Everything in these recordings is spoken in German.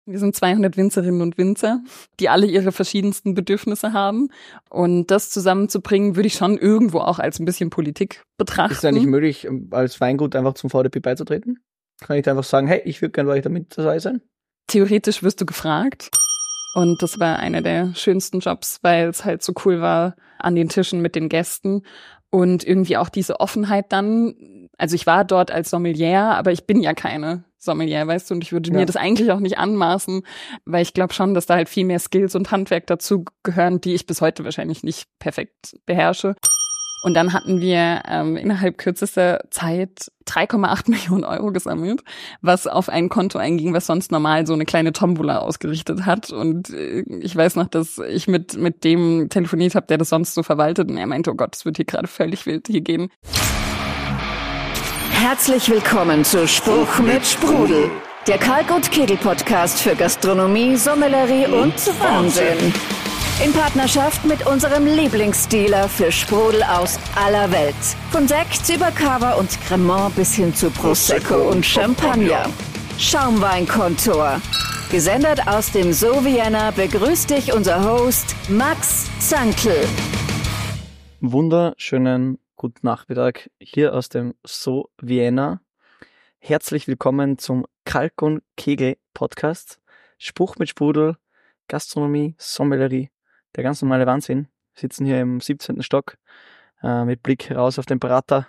Wir sind 200 Winzerinnen und Winzer, die alle ihre verschiedensten Bedürfnisse haben. Und das zusammenzubringen, würde ich schon irgendwo auch als ein bisschen Politik betrachten. Ist es ja nicht möglich, als Weingut einfach zum VDP beizutreten? Kann ich da einfach sagen, hey, ich würde gerne bei euch damit dabei sein? Theoretisch wirst du gefragt. Und das war einer der schönsten Jobs, weil es halt so cool war an den Tischen mit den Gästen. Und irgendwie auch diese Offenheit dann, also ich war dort als Sommelier, aber ich bin ja keine Sommelier, weißt du, und ich würde mir das eigentlich auch nicht anmaßen, weil ich glaube schon, dass da halt viel mehr Skills und Handwerk dazu gehören, die ich bis heute wahrscheinlich nicht perfekt beherrsche. Und dann hatten wir innerhalb kürzester Zeit 3,8 Millionen Euro gesammelt, was auf ein Konto einging, was sonst normal so eine kleine Tombola ausgerichtet hat. Und ich weiß noch, dass ich mit dem telefoniert habe, der das sonst so verwaltet. Und er meinte, oh Gott, es wird hier gerade völlig wild hier gehen. Herzlich willkommen zu Spruch mit Sprudel. Der Kalk und Kegel Podcast für Gastronomie, Sommelerie und Wahnsinn. In Partnerschaft mit unserem Lieblingsdealer für Sprudel aus aller Welt. Von Sekt über Cava und Cremant bis hin zu Prosecco und Champagner. Schaumweinkontor. Gesendet aus dem So Vienna begrüßt dich unser Host Max Zankl. Wunderschönen guten Nachmittag hier aus dem So Vienna. Herzlich willkommen zum Kalk und Kegel Podcast. Spruch mit Sprudel, Gastronomie, Sommelerie. Der ganz normale Wahnsinn. Wir sitzen hier im 17. Stock mit Blick raus auf den Prater.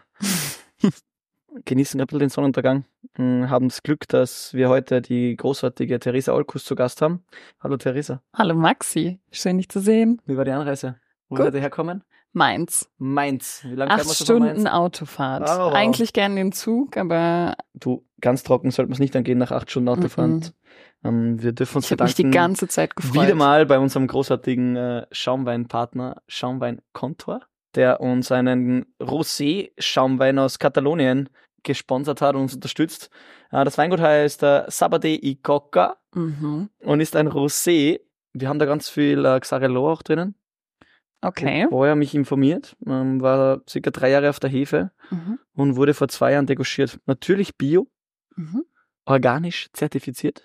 Genießen ein bisschen den Sonnenuntergang. Haben das Glück, dass wir heute die großartige Theresa Olkus zu Gast haben. Hallo Theresa. Hallo Maxi, schön dich zu sehen. Wie war die Anreise? Wo Gut. seid ihr herkommen? Mainz. Wie lange 8 Stunden Autofahrt. Wow. Eigentlich gern den Zug, aber Du, ganz trocken sollte man es nicht angehen nach 8 Stunden Autofahren. Wir dürfen uns ich habe mich die ganze Zeit gefreut. wieder mal bei unserem großartigen Schaumweinpartner Schaumweinkontor, der uns einen Rosé-Schaumwein aus Katalonien gesponsert hat und uns unterstützt. Das Weingut heißt Sabadell y Coca und ist ein Rosé. Wir haben da ganz viel Xarel-lo auch drinnen. Okay. Vorher mich informiert, war circa 3 Jahre auf der Hefe und wurde vor 2 Jahren degorgiert. Natürlich bio, organisch zertifiziert.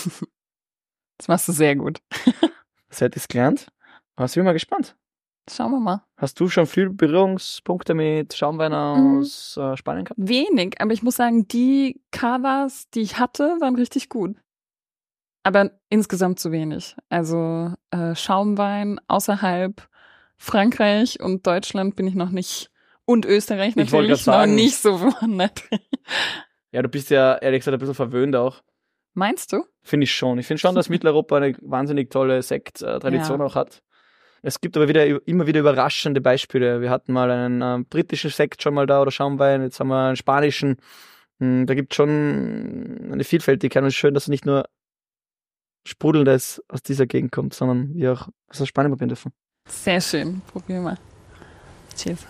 Das machst du sehr gut. Seit ich's gelernt. Aber ich bin mal gespannt. Schauen wir mal. Hast du schon viel Berührungspunkte mit Schaumwein aus Spanien gehabt? Wenig, aber ich muss sagen, die Cavas, die ich hatte, waren richtig gut. Aber insgesamt zu wenig. Also Schaumwein außerhalb Frankreich und Deutschland bin ich noch nicht. Und Österreich Ich wollte natürlich grad sagen. noch nicht so bewandert. Ja, du bist ja ehrlich gesagt ein bisschen verwöhnt auch. Meinst du? Finde ich schon. Ich finde schon, dass Mitteleuropa eine wahnsinnig tolle Sekt-Tradition auch hat. Es gibt aber immer wieder überraschende Beispiele. Wir hatten mal einen britischen Sekt schon mal da oder Schaumwein, jetzt haben wir einen spanischen. Da gibt es schon eine Vielfältigkeit und es ist schön, dass nicht nur Sprudelndes aus dieser Gegend kommt, sondern wir auch was aus Spanien probieren dürfen. Sehr schön. Probier mal. Cheers.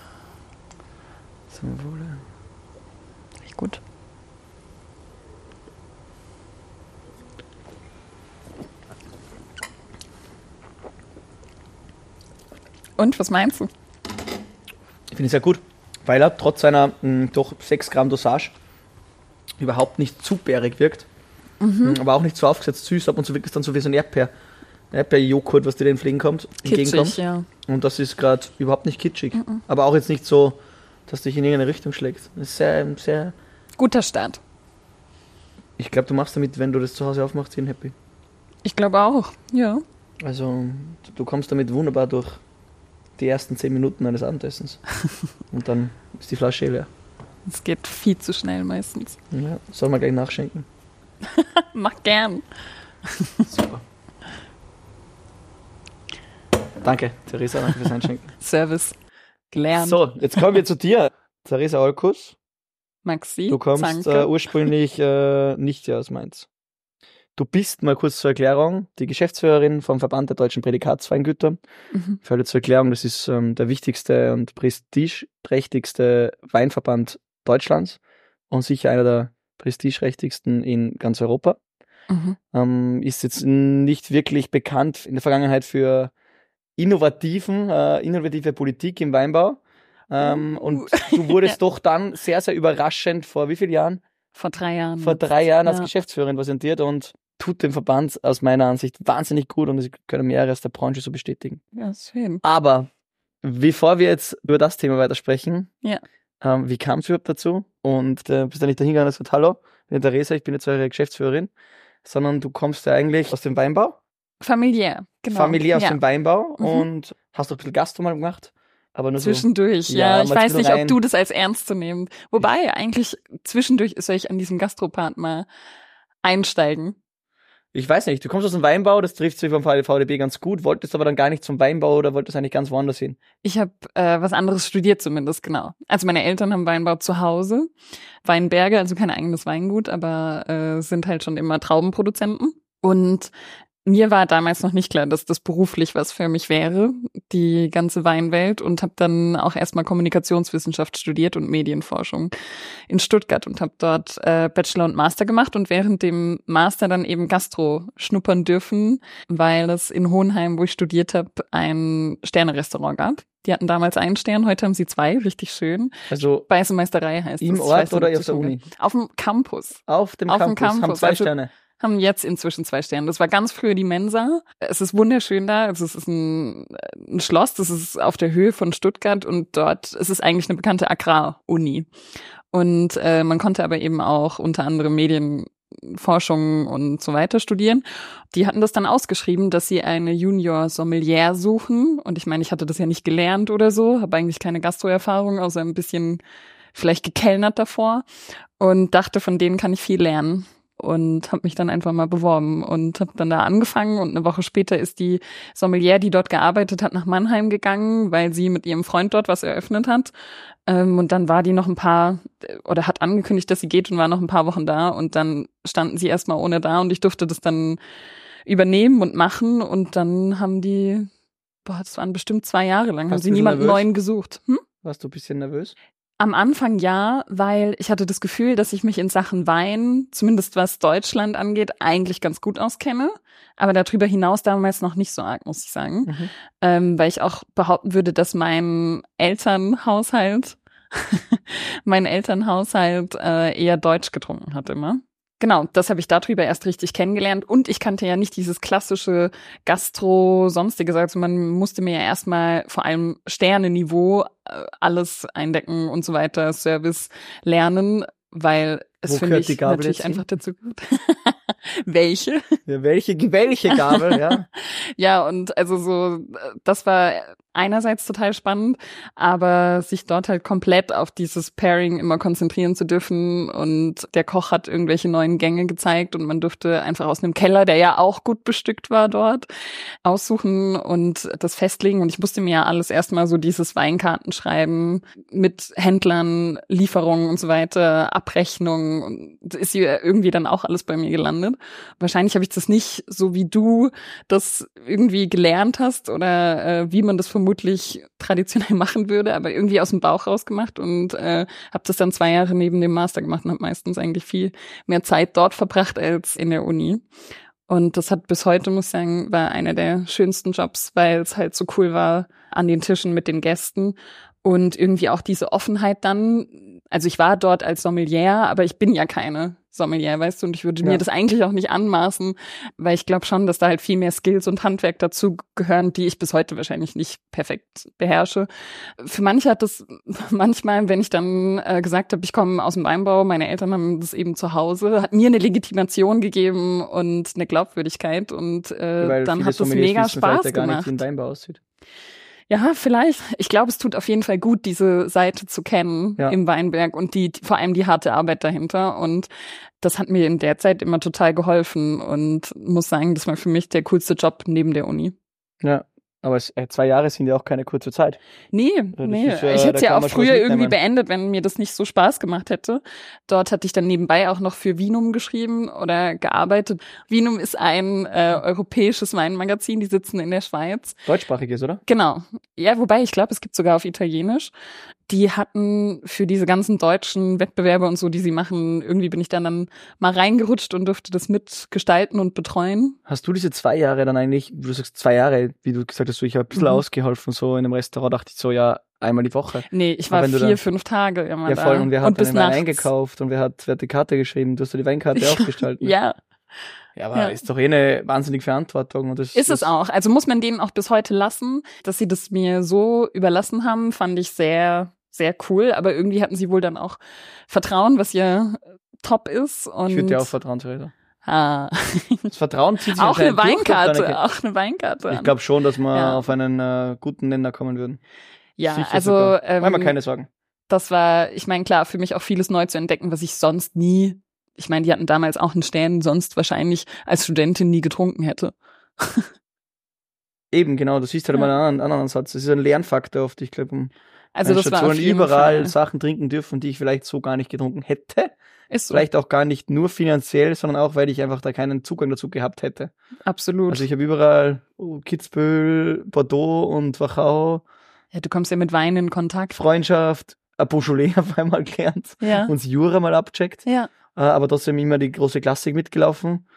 Zum Wohle. Riecht gut. Und, was meinst du? Ich finde es sehr gut, weil er trotz seiner doch 6 Gramm Dosage überhaupt nicht zu bärig wirkt, aber auch nicht so aufgesetzt süß. Ab und zu wirkt es dann so wie so ein Erdbeerjoghurt, was dir entgegenkommt. Kitschig, ja. Und das ist gerade überhaupt nicht kitschig, aber auch jetzt nicht so, dass dich in irgendeine Richtung schlägt. Das ist sehr, sehr... Guter Start. Ich glaube, du machst damit, wenn du das zu Hause aufmachst, jeden happy. Ich glaube auch, ja. Also, du kommst damit wunderbar durch die ersten 10 Minuten eines Abendessens. Und dann ist die Flasche leer. Es geht viel zu schnell meistens. Ja, soll man gleich nachschenken. Mach gern. Super. Danke, Theresa, danke fürs Einschenken. Service. Gelernt. So, jetzt kommen wir zu dir, Theresa Olkus. Maxi. Du kommst Zanke. ursprünglich nicht aus Mainz. Du bist, mal kurz zur Erklärung, die Geschäftsführerin vom Verband der deutschen Prädikatsweingüter. Für alle zur Erklärung, das ist der wichtigste und prestigeträchtigste Weinverband Deutschlands und sicher einer der prestigeträchtigsten in ganz Europa. Ist jetzt nicht wirklich bekannt in der Vergangenheit für innovative Politik im Weinbau. Und du wurdest doch dann sehr, sehr überraschend vor wie vielen Jahren? Vor 3 Jahren. Vor 3 Jahren als Ja. Geschäftsführerin präsentiert und tut dem Verband aus meiner Ansicht wahnsinnig gut und das können mehrere aus der Branche so bestätigen. Ja, schön. Aber bevor wir jetzt über das Thema weitersprechen, Ja. wie kam es überhaupt dazu? Und bist du nicht dahin gegangen und gesagt, hallo, ich bin Theresa, ich bin jetzt eure Geschäftsführerin, sondern du kommst ja eigentlich aus dem Weinbau, Familiär, genau. familiär aus Ja. dem Weinbau Mhm. und hast doch ein bisschen Gastro mal gemacht, aber nur Zwischendurch, so. ja. Ich mal weiß nicht, rein. ob du das als ernst zu nehmen. Wobei, eigentlich zwischendurch soll ich an diesem Gastropart mal einsteigen. Ich weiß nicht, du kommst aus dem Weinbau, das trifft sich vom VDB ganz gut, wolltest aber dann gar nicht zum Weinbau oder wolltest eigentlich ganz woanders hin? Ich habe was anderes studiert zumindest, genau. Also meine Eltern haben Weinbau zu Hause. Weinberge, also kein eigenes Weingut, aber sind halt schon immer Traubenproduzenten. Und mir war damals noch nicht klar, dass das beruflich was für mich wäre, die ganze Weinwelt, und habe dann auch erstmal Kommunikationswissenschaft studiert und Medienforschung in Stuttgart und habe dort Bachelor und Master gemacht und während dem Master dann eben Gastro schnuppern dürfen, weil es in Hohenheim, wo ich studiert habe, ein Sterne-Restaurant gab. Die hatten damals einen Stern, heute haben sie 2, richtig schön. Also Weiße Meisterei heißt im das. Ich Ort weiß nicht, oder ob auf das der schon Uni? gibt. Auf dem Campus. Auf dem Auf dem Campus, haben Campus, 2 also Sterne. Haben jetzt inzwischen 2 Sterne. Das war ganz früher die Mensa. Es ist wunderschön da. Also es ist ein Schloss, das ist auf der Höhe von Stuttgart und dort ist es eigentlich eine bekannte Agraruni. Und man konnte aber eben auch unter anderem Medienforschung und so weiter studieren. Die hatten das dann ausgeschrieben, dass sie eine Junior-Sommelier suchen. Und ich meine, ich hatte das ja nicht gelernt oder so, habe eigentlich keine Gastro-Erfahrung, außer ein bisschen vielleicht gekellnert davor und dachte, von denen kann ich viel lernen. Und habe mich dann einfach mal beworben und habe dann da angefangen und eine Woche später ist die Sommelier, die dort gearbeitet hat, nach Mannheim gegangen, weil sie mit ihrem Freund dort was eröffnet hat. Und dann war die noch hat angekündigt, dass sie geht und war noch ein paar Wochen da und dann standen sie erstmal ohne da und ich durfte das dann übernehmen und machen und dann haben die, das waren bestimmt 2 Jahre lang, haben sie niemanden neuen gesucht. Warst du ein bisschen nervös? Am Anfang ja, weil ich hatte das Gefühl, dass ich mich in Sachen Wein, zumindest was Deutschland angeht, eigentlich ganz gut auskenne. Aber darüber hinaus damals noch nicht so arg, muss ich sagen. Weil ich auch behaupten würde, dass mein Elternhaushalt eher Deutsch getrunken hat immer. Genau, das habe ich darüber erst richtig kennengelernt und ich kannte ja nicht dieses klassische Gastro-Sonstiges, also man musste mir ja erstmal vor allem Sterne-Niveau alles eindecken und so weiter, Service lernen, weil es für mich natürlich einfach dazu gut. Welche? Ja, welche Gabel, ja. Ja, und also so, das war einerseits total spannend, aber sich dort halt komplett auf dieses Pairing immer konzentrieren zu dürfen und der Koch hat irgendwelche neuen Gänge gezeigt und man durfte einfach aus einem Keller, der ja auch gut bestückt war dort, aussuchen und das festlegen und ich musste mir ja alles erstmal so dieses Weinkarten schreiben mit Händlern, Lieferungen und so weiter, Abrechnungen und ist hier irgendwie dann auch alles bei mir gelandet. Wahrscheinlich habe ich das nicht so wie du das irgendwie gelernt hast oder wie man das vermutlich traditionell machen würde, aber irgendwie aus dem Bauch rausgemacht und habe das dann 2 Jahre neben dem Master gemacht und habe meistens eigentlich viel mehr Zeit dort verbracht als in der Uni. Und das hat bis heute, muss ich sagen, war einer der schönsten Jobs, weil es halt so cool war an den Tischen mit den Gästen und irgendwie auch diese Offenheit dann. Also ich war dort als Sommelier, aber ich bin ja keine Sommelier, weißt du, und ich würde mir das eigentlich auch nicht anmaßen, weil ich glaube schon, dass da halt viel mehr Skills und Handwerk dazu gehören, die ich bis heute wahrscheinlich nicht perfekt beherrsche. Für manche hat das manchmal, wenn ich dann gesagt habe, ich komme aus dem Weinbau, meine Eltern haben das eben zu Hause, hat mir eine Legitimation gegeben und eine Glaubwürdigkeit und dann hat das mega Spaß gemacht. Gar nicht, wie ein Weinbau aussieht. Ja, vielleicht. Ich glaube, es tut auf jeden Fall gut, diese Seite zu kennen im Weinberg und vor allem die harte Arbeit dahinter. Und das hat mir in der Zeit immer total geholfen und muss sagen, das war für mich der coolste Job neben der Uni. Ja, aber 2 Jahre sind ja auch keine kurze Zeit. Nee. Ich hätte es ja auch früher irgendwie beendet, wenn mir das nicht so Spaß gemacht hätte. Dort hatte ich dann nebenbei auch noch für Vinum geschrieben oder gearbeitet. Vinum ist ein europäisches Weinmagazin, die sitzen in der Schweiz. Deutschsprachiges, oder? Genau. Ja, wobei ich glaube, es gibt sogar auf Italienisch. Die hatten für diese ganzen deutschen Wettbewerbe und so, die sie machen, irgendwie bin ich dann mal reingerutscht und durfte das mitgestalten und betreuen. Hast du diese 2 Jahre dann eigentlich, du sagst 2 Jahre, wie du gesagt hast, ich habe ein bisschen ausgeholfen, so in einem Restaurant, dachte ich so, ja, einmal die Woche. Nee, ich war 4-5 Tage immer da. Ja, voll, und wer hat dann den Wein eingekauft und wer hat die Karte geschrieben, du hast die Weinkarte auch gestaltet. Ja. Ja, aber ist doch eine wahnsinnige Verantwortung. Und ist es auch. Also muss man denen auch bis heute lassen. Dass sie das mir so überlassen haben, fand ich sehr, sehr cool. Aber irgendwie hatten sie wohl dann auch Vertrauen, was ja top ist. Und ich würde dir auch vertrauen, Theresa. Das Vertrauen zieht sich auch eine Weinkarte. Auch eine Weinkarte. Ich glaube schon, dass wir auf einen guten Nenner kommen würden. Ja, sicher also wollen wir keine Sorgen. Das war, ich meine, klar, für mich auch vieles neu zu entdecken, was ich sonst nie, ich meine, die hatten damals auch einen Stern, sonst wahrscheinlich als Studentin nie getrunken hätte. Eben, genau, du siehst halt mal einen anderen Ansatz. Das ist ein Lernfaktor oft, ich glaube, also das war auf jeden überall Fall Sachen trinken dürfen, die ich vielleicht so gar nicht getrunken hätte. Ist so. Vielleicht auch gar nicht nur finanziell, sondern auch, weil ich einfach da keinen Zugang dazu gehabt hätte. Absolut. Also ich habe überall Kitzbühel, Bordeaux und Wachau. Ja, du kommst ja mit Wein in Kontakt. Freundschaft, ein Beaujolais auf einmal gelernt. Ja. Uns Jura mal abcheckt. Ja. Aber trotzdem immer die große Klassik mitgelaufen.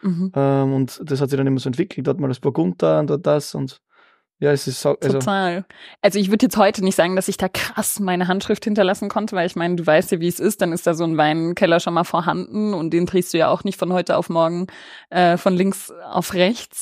Und das hat sich dann immer so entwickelt. Dort mal das Burgunder und dort das und ja, es ist total. Also ich würde jetzt heute nicht sagen, dass ich da krass meine Handschrift hinterlassen konnte, weil ich meine, du weißt ja, wie es ist, dann ist da so ein Weinkeller schon mal vorhanden und den drehst du ja auch nicht von heute auf morgen von links auf rechts.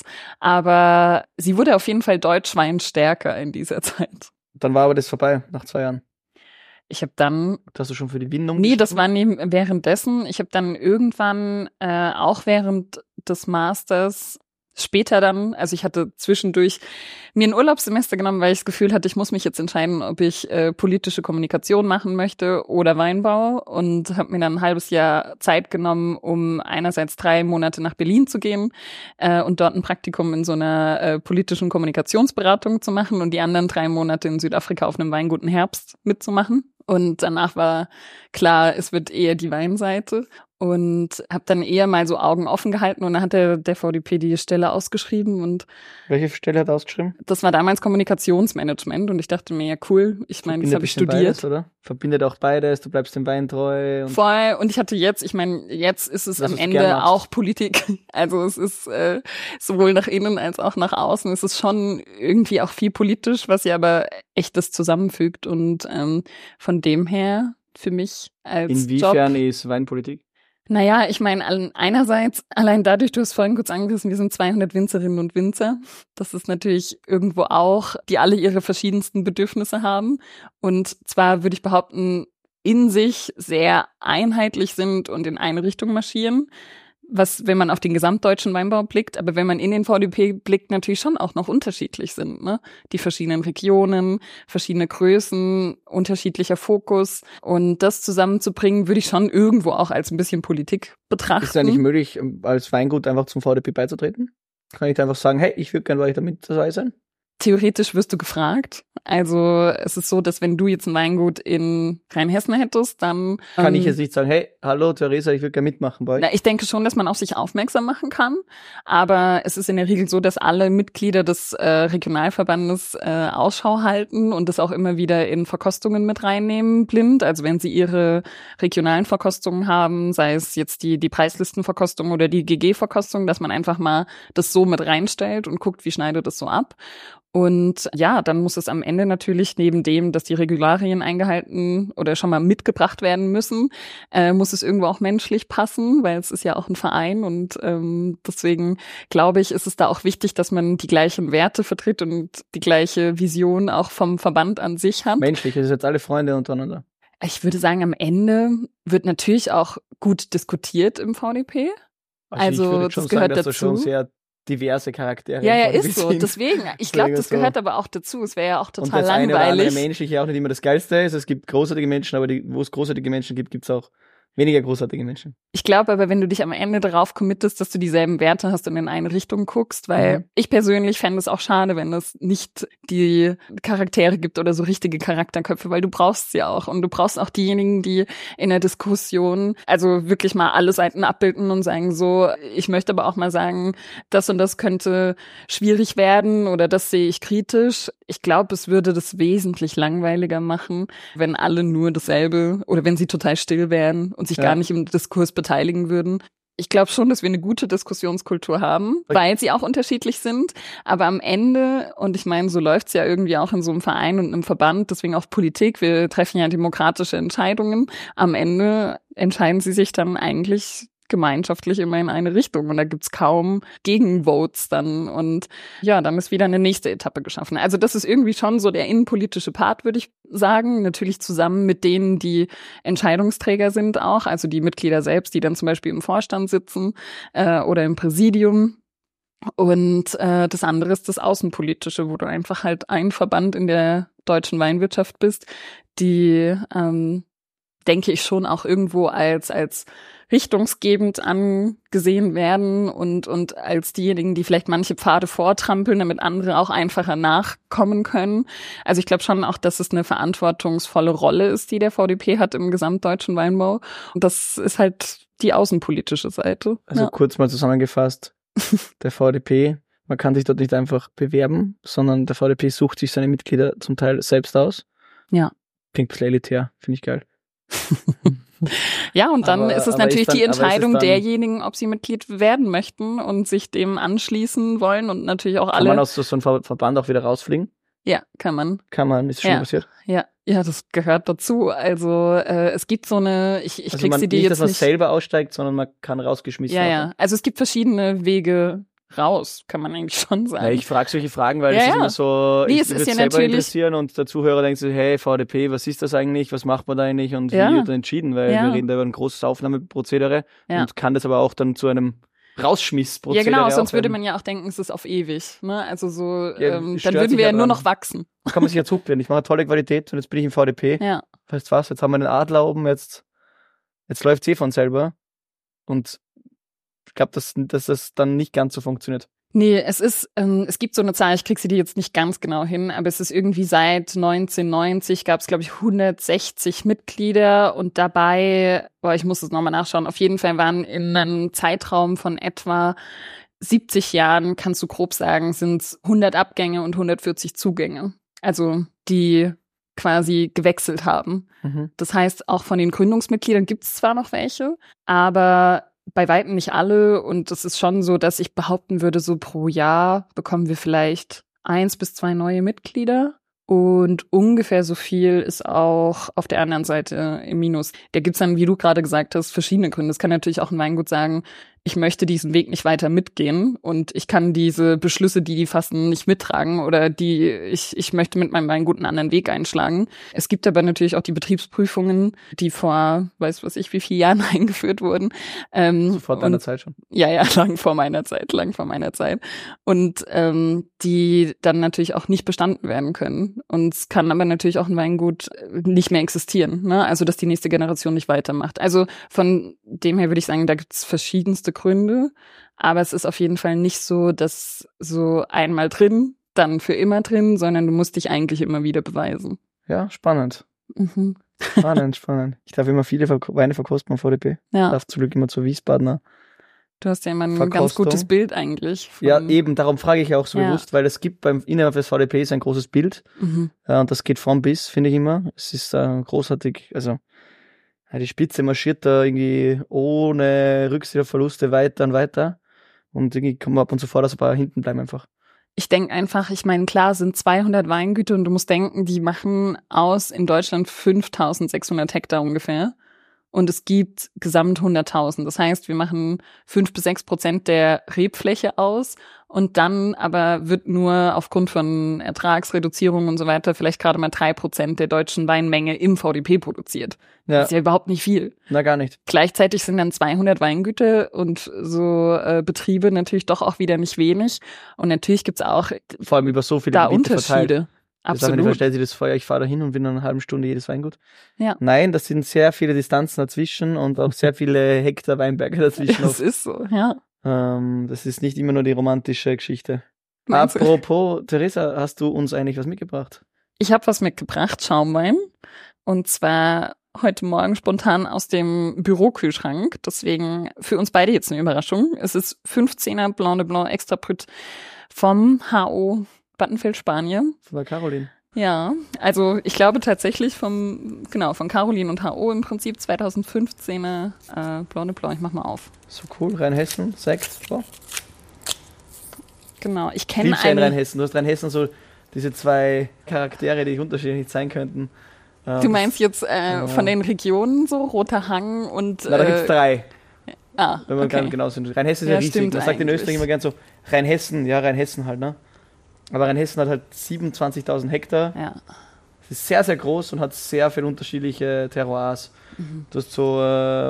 Aber sie wurde auf jeden Fall Deutschwein stärker in dieser Zeit. Dann war aber das vorbei, nach 2 Jahren. Ich habe dann... Hast du schon für die Windung? Nee, das war währenddessen. Ich habe dann irgendwann auch während des Masters später dann, also ich hatte zwischendurch mir ein Urlaubssemester genommen, weil ich das Gefühl hatte, ich muss mich jetzt entscheiden, ob ich politische Kommunikation machen möchte oder Weinbau und habe mir dann ein halbes Jahr Zeit genommen, um einerseits 3 Monate nach Berlin zu gehen und dort ein Praktikum in so einer politischen Kommunikationsberatung zu machen und die anderen 3 Monate in Südafrika auf einem Weingut im Herbst mitzumachen. Und danach war klar, es wird eher die Weinseite. Und habe dann eher mal so Augen offen gehalten und dann hat der VDP die Stelle ausgeschrieben. Und welche Stelle hat er ausgeschrieben? Das war damals Kommunikationsmanagement und ich dachte mir, ja cool, ich meine, das habe ich studiert. Beides, oder? Verbindet auch beides, du bleibst dem Wein treu. Und voll, und ich hatte jetzt, ich meine, jetzt ist es am Ende auch Politik. Also es ist sowohl nach innen als auch nach außen. Es ist schon irgendwie auch viel politisch, was ja aber echt das zusammenfügt. Und von dem her für mich als Inwiefern ist Weinpolitik? Naja, ich meine, einerseits, allein dadurch, du hast vorhin kurz angerissen, wir sind 200 Winzerinnen und Winzer. Das ist natürlich irgendwo auch, die alle ihre verschiedensten Bedürfnisse haben. Und zwar würde ich behaupten, in sich sehr einheitlich sind und in eine Richtung marschieren. Was, wenn man auf den gesamtdeutschen Weinbau blickt, aber wenn man in den VDP blickt, natürlich schon auch noch unterschiedlich sind, ne? Die verschiedenen Regionen, verschiedene Größen, unterschiedlicher Fokus. Und das zusammenzubringen, würde ich schon irgendwo auch als ein bisschen Politik betrachten. Ist es eigentlich möglich, als Weingut einfach zum VDP beizutreten? Kann ich da einfach sagen, hey, ich würde gerne bei euch damit dabei sein? Theoretisch wirst du gefragt. Also es ist so, dass wenn du jetzt ein Weingut in Rheinhessen hättest, dann... Kann ich jetzt nicht sagen, hey, hallo Theresa, ich würde gerne mitmachen bei euch? Na, ich denke schon, dass man auf sich aufmerksam machen kann. Aber es ist in der Regel so, dass alle Mitglieder des Regionalverbandes Ausschau halten und das auch immer wieder in Verkostungen mit reinnehmen, blind. Also wenn sie ihre regionalen Verkostungen haben, sei es jetzt die Preislistenverkostung oder die GG-Verkostung, dass man einfach mal das so mit reinstellt und guckt, wie schneidet es so ab. Und ja, dann muss es am Ende natürlich neben dem, dass die Regularien eingehalten oder schon mal mitgebracht werden müssen, muss es irgendwo auch menschlich passen, weil es ist ja auch ein Verein und deswegen glaube ich, ist es da auch wichtig, dass man die gleichen Werte vertritt und die gleiche Vision auch vom Verband an sich hat. Menschlich, das ist jetzt alle Freunde untereinander. Ich würde sagen, am Ende wird natürlich auch gut diskutiert im VDP. Also ich würde schon das gehört sagen, dass dazu. Da schon sehr diverse Charaktere. Ja, ist so. Deswegen, ich glaube, das gehört aber auch dazu. Es wäre ja auch total langweilig. Und das eine oder andere menschliche auch nicht immer das Geilste ist. Es gibt großartige Menschen, aber wo es großartige Menschen gibt, gibt es auch weniger großartige Menschen. Ich glaube aber, wenn du dich am Ende darauf committest, dass du dieselben Werte hast und in eine Richtung guckst, weil ich persönlich fände es auch schade, wenn es nicht die Charaktere gibt oder so richtige Charakterköpfe, weil du brauchst sie auch. Und du brauchst auch diejenigen, die in der Diskussion also wirklich mal alle Seiten abbilden und sagen so, ich möchte aber auch mal sagen, das und das könnte schwierig werden oder das sehe ich kritisch. Ich glaube, es würde das wesentlich langweiliger machen, wenn alle nur dasselbe oder wenn sie total still wären und sich gar nicht im Diskurs beteiligen würden. Ich glaube schon, dass wir eine gute Diskussionskultur haben, weil sie auch unterschiedlich sind. Aber am Ende, und ich meine, so läuft's ja irgendwie auch in so einem Verein und einem Verband, deswegen auch Politik, wir treffen ja demokratische Entscheidungen. Am Ende entscheiden sie sich dann eigentlich gemeinschaftlich immer in eine Richtung und da gibt's kaum Gegenvotes dann und ja, dann ist wieder eine nächste Etappe geschaffen. Also das ist irgendwie schon so der innenpolitische Part, würde ich sagen, natürlich zusammen mit denen, die Entscheidungsträger sind auch, also die Mitglieder selbst, die dann zum Beispiel im Vorstand sitzen oder im Präsidium. Und das andere ist das Außenpolitische, wo du einfach halt ein Verband in der deutschen Weinwirtschaft bist, die, denke ich, schon auch irgendwo als richtungsgebend angesehen werden und als diejenigen, die vielleicht manche Pfade vortrampeln, damit andere auch einfacher nachkommen können. Also ich glaube schon auch, dass es eine verantwortungsvolle Rolle ist, die der VDP hat im gesamtdeutschen Weinbau. Und das ist halt die außenpolitische Seite. Also kurz mal zusammengefasst, der VDP, man kann sich dort nicht einfach bewerben, sondern der VDP sucht sich seine Mitglieder zum Teil selbst aus. Ja. Klingt ein bisschen elitär, finde ich geil. Ja, und dann ist es natürlich die Entscheidung derjenigen, ob sie Mitglied werden möchten und sich dem anschließen wollen und natürlich auch alle. Kann man aus so einem Verband auch wieder rausfliegen? Ja, kann man. Ist schon passiert? Ja, das gehört dazu. Also es gibt so eine, ich also krieg sie dir jetzt dass man nicht selber aussteigt, sondern man kann rausgeschmissen werden. Ja. Also es gibt verschiedene Wege raus, kann man eigentlich schon sagen. Ja, ich frage solche Fragen, weil es ist immer so, es ist ja selber natürlich interessieren und der Zuhörer denkt so, hey, VDP, was ist das eigentlich, was macht man da eigentlich und wie wird da entschieden, weil wir reden da über ein großes Aufnahmeprozedere und kann das aber auch dann zu einem Rausschmissprozedere. Ja, genau, sonst würde man ja auch denken, es ist auf ewig. Ne? Also so, dann würden wir ja nur noch wachsen. Da kann man sich jetzt hochbilden. Ich mache tolle Qualität und jetzt bin ich im VDP. Ja. Weißt du was, jetzt haben wir den Adler oben, jetzt läuft es von selber und ich glaube, dass das dann nicht ganz so funktioniert. Nee, es gibt so eine Zahl, ich krieg sie dir jetzt nicht ganz genau hin, aber es ist irgendwie seit 1990 gab es, glaube ich, 160 Mitglieder und dabei, ich muss es nochmal nachschauen, auf jeden Fall waren in einem Zeitraum von etwa 70 Jahren, kannst du grob sagen, sind es 100 Abgänge und 140 Zugänge. Also die quasi gewechselt haben. Mhm. Das heißt, auch von den Gründungsmitgliedern gibt es zwar noch welche, aber bei weitem nicht alle und es ist schon so, dass ich behaupten würde, so pro Jahr bekommen wir vielleicht 1 bis 2 neue Mitglieder und ungefähr so viel ist auch auf der anderen Seite im Minus. Da gibt's dann, wie du gerade gesagt hast, verschiedene Gründe. Es kann natürlich auch ein Weingut sagen, ich möchte diesen Weg nicht weiter mitgehen und ich kann diese Beschlüsse, die fassen, nicht mittragen oder ich möchte mit meinem Weingut einen anderen Weg einschlagen. Es gibt aber natürlich auch die Betriebsprüfungen, die vor, wie vielen Jahren eingeführt wurden. Vor deiner Zeit schon? Ja, lang vor meiner Zeit. Und die dann natürlich auch nicht bestanden werden können. Und es kann aber natürlich auch ein Weingut nicht mehr existieren, ne? Also, dass die nächste Generation nicht weitermacht. Also von dem her würde ich sagen, da gibt es verschiedenste Gründe, aber es ist auf jeden Fall nicht so, dass so einmal drin, dann für immer drin, sondern du musst dich eigentlich immer wieder beweisen. Ja, spannend. Mhm. Spannend. Ich darf immer viele Weine verkosten am VDP. Ja. Darf zum Glück immer zur Wiesbadener. Du hast ja immer ein ganz gutes Bild eigentlich. Ja, eben, darum frage ich auch so bewusst, weil es gibt innerhalb des VDPs ein großes Bild. Mhm. Und das geht vom bis, finde ich immer. Es ist großartig, also die Spitze marschiert da irgendwie ohne Rücksicht auf Verluste weiter und weiter. Und irgendwie kommen wir ab und zu vor, dass ein paar hinten bleiben einfach. Ich denke einfach, ich meine, klar sind 200 Weingüter und du musst denken, die machen aus in Deutschland 5.600 Hektar ungefähr. Und es gibt gesamt 100.000. Das heißt, wir machen 5-6% der Rebfläche aus und dann aber wird nur aufgrund von Ertragsreduzierung und so weiter vielleicht gerade mal 3% der deutschen Weinmenge im VDP produziert. Ja. Das ist ja überhaupt nicht viel. Na, gar nicht. Gleichzeitig sind dann 200 Weingüter und so Betriebe natürlich doch auch wieder nicht wenig. Und natürlich gibt's auch vor allem über so viele da Unterschiede. Verteilt. Absolut. Stellt sich das vor, ich fahre da hin und bin in einer halben Stunde jedes Weingut. Ja. Nein, das sind sehr viele Distanzen dazwischen und auch sehr viele Hektar Weinberge dazwischen. Das ist so, ja. Das ist nicht immer nur die romantische Geschichte. Apropos, Theresa, hast du uns eigentlich was mitgebracht? Ich habe was mitgebracht, Schaumwein. Und zwar heute Morgen spontan aus dem Bürokühlschrank. Deswegen für uns beide jetzt eine Überraschung. Es ist 15er Blanc de Blanc Extra Brut vom HO Battenfeld, Spanien. Von der Caroline. Ja, also ich glaube tatsächlich von Caroline und HO im Prinzip 2015er Blanc de Blanc. Ich mach mal auf. So cool, Rheinhessen, Sekt. Oh. Genau, ich kenne einen. Rheinhessen. Du hast Rheinhessen so diese 2 Charaktere, die unterschiedlich sein könnten. Du meinst jetzt von den Regionen so, Roter Hang und... Na, da gibt's 3. Wenn man okay. genau sind. Rheinhessen ist ja riesig. stimmt Man sagt in eigentlich. Österreich immer gern so, Rheinhessen, ja, Rheinhessen halt, ne? Aber Rheinhessen hat halt 27.000 Hektar. Ja. Es ist sehr, sehr groß und hat sehr viele unterschiedliche Terroirs. Du hast so,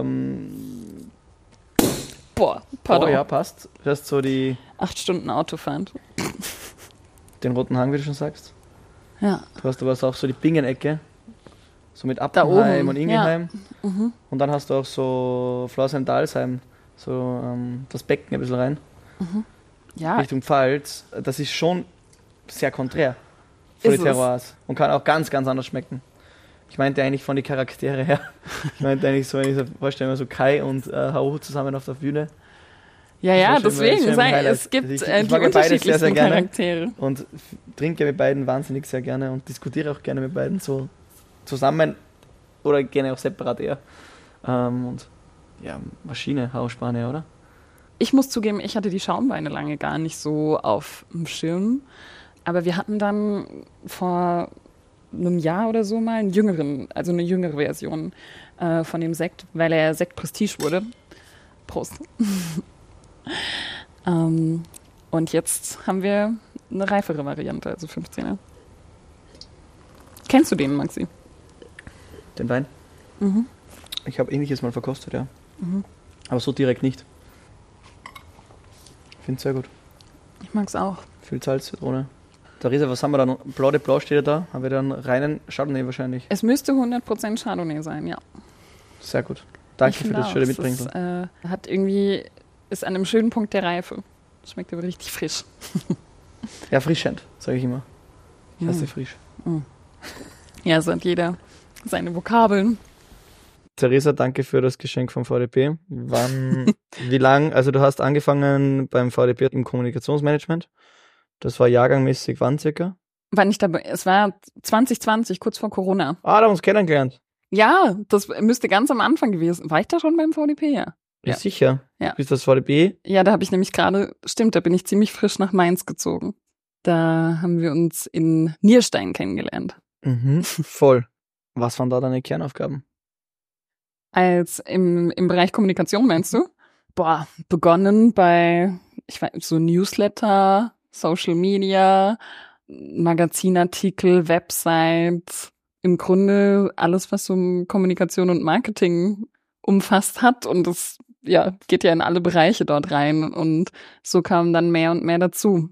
Boah, pardon. ja, passt. Du hast so 8 Stunden Autofahren. den Roten Hang, wie du schon sagst. Ja. Du hast aber auch so die Bingenecke. So mit Da Appenheim oben, und Ingelheim. Und dann hast du auch so Florsheim-Dalsheim. So das Becken ein bisschen rein. Ja, Richtung Pfalz. Das ist schon sehr konträr von Ist den es. Terroirs. Und kann auch ganz, ganz anders schmecken. Ich meinte eigentlich von den Charaktere her. Ich meinte eigentlich so, wenn ich so vorstelle, so Kai und Hauch zusammen auf der Bühne. ja, Das war schon deswegen. immer ein Highlight. Es gibt Ich die mag ja beides sehr, sehr unterschiedlichsten gerne. Charaktere. Und trinke mit beiden wahnsinnig sehr gerne und diskutiere auch gerne mit beiden so zusammen oder gerne auch separat eher. Und ja, Maschine, Hausspanne, oder? Ich muss zugeben, ich hatte die Schaumweine lange gar nicht so auf dem Schirm. Aber wir hatten dann vor einem Jahr oder so mal eine jüngere Version von dem Sekt, weil er Sekt Prestige wurde. Prost. Und jetzt haben wir eine reifere Variante, also 15er. Kennst du den, Maxi? Den Wein? Ich habe ähnliches mal verkostet, ja. Aber so direkt nicht. Ich finde es sehr gut. Ich mag es auch. Viel Salz, Zitrone. Theresa, was haben wir dann? Blanc de Blanc steht ja da. Haben wir dann reinen Chardonnay wahrscheinlich. Es müsste 100% Chardonnay sein, ja. Sehr gut. Danke Ich für finde das auch, schöne es Mitbringen. ist an einem schönen Punkt der Reife. Schmeckt aber richtig frisch. Ja, frischend, sage ich immer. Ich hasse frisch. Ja, so hat jeder seine Vokabeln. Theresa, danke für das Geschenk vom VDP. Wie lang, also du hast angefangen beim VDP im Kommunikationsmanagement. Das war jahrgangmäßig wann circa? Wann ich dabei, es war 2020, kurz vor Corona. Ah, da haben wir uns kennengelernt. Ja, das müsste ganz am Anfang gewesen. War ich da schon beim VDP? Ja. Ja. Sicher. Ja. Du bist das VDP? Ja, da habe ich nämlich gerade, stimmt, da bin ich ziemlich frisch nach Mainz gezogen. Da haben wir uns in Nierstein kennengelernt. Voll. Was waren da deine Kernaufgaben? Als im Bereich Kommunikation, meinst du? Boah, begonnen bei, ich weiß, so Newsletter, Social Media, Magazinartikel, Website, im Grunde alles, was so Kommunikation und Marketing umfasst hat. Und das geht ja in alle Bereiche dort rein. Und so kam dann mehr und mehr dazu.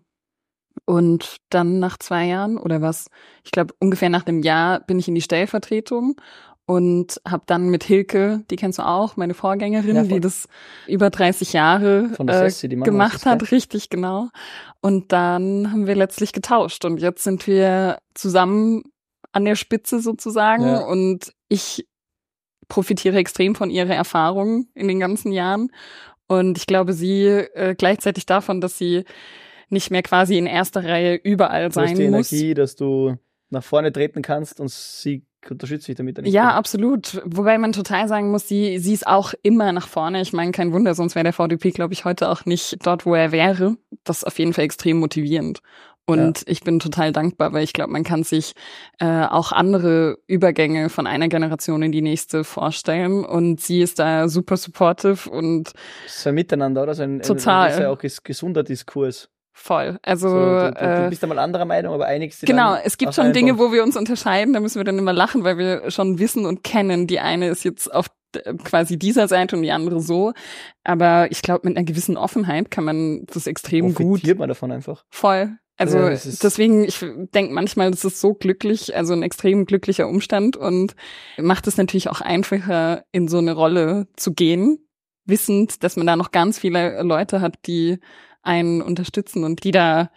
Und dann nach 2 Jahren oder was, ich glaube ungefähr nach einem Jahr bin ich in die Stellvertretung und habe dann mit Hilke, die kennst du auch, meine Vorgängerin, Ja, die das über 30 Jahre Von der Sessi, die Mama gemacht ist das, hat, richtig genau. Und dann haben wir letztlich getauscht und jetzt sind wir zusammen an der Spitze sozusagen und ich profitiere extrem von ihrer Erfahrung in den ganzen Jahren und ich glaube, sie gleichzeitig davon, dass sie nicht mehr quasi in erster Reihe überall Du hast sein die muss. Energie, dass du nach vorne treten kannst und sie unterstützt dich damit. Ja, absolut. Wobei man total sagen muss, sie ist auch immer nach vorne. Ich meine, kein Wunder, sonst wäre der VDP, glaube ich, heute auch nicht dort, wo er wäre. Das ist auf jeden Fall extrem motivierend. Und ich bin total dankbar, weil ich glaube, man kann sich auch andere Übergänge von einer Generation in die nächste vorstellen. Und sie ist da super supportive und So ein Miteinander, oder? So Total. Das ist ja auch ein gesunder Diskurs. voll. Also So, du bist einmal anderer Meinung, aber einigst dich genau, dann es gibt auch schon Dinge, einfach. wo wir uns unterscheiden, da müssen wir dann immer lachen, weil wir schon wissen und kennen. Die eine ist jetzt auf quasi dieser Seite und die andere so. Aber ich glaube, mit einer gewissen Offenheit kann man das extrem gut. Profitiert man davon einfach. Voll. Also Ja, das ist- deswegen, ich denke manchmal, das ist so glücklich, also ein extrem glücklicher Umstand und macht es natürlich auch einfacher, in so eine Rolle zu gehen, wissend, dass man da noch ganz viele Leute hat, die einen unterstützen und die da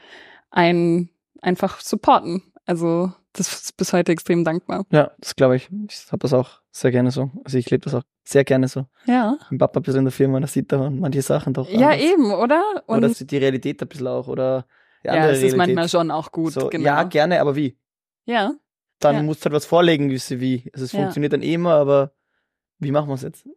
einen einfach supporten. Also das ist bis heute extrem dankbar. Ja, das glaube ich. Ich habe das auch sehr gerne so. Also ich lebe das auch sehr gerne so. Ja. Mein Papa ein bisschen in der Firma, da sieht man manche Sachen doch Ja, anders. eben, oder? Und Oder die Realität ein bisschen auch. Oder die ja, andere es ist Realität. manchmal schon auch gut, so, genau. Ja, gerne, aber wie? Ja. Dann Ja. musst du halt was vorlegen, wie. Also es Ja. funktioniert dann immer, aber wie machen wir es jetzt?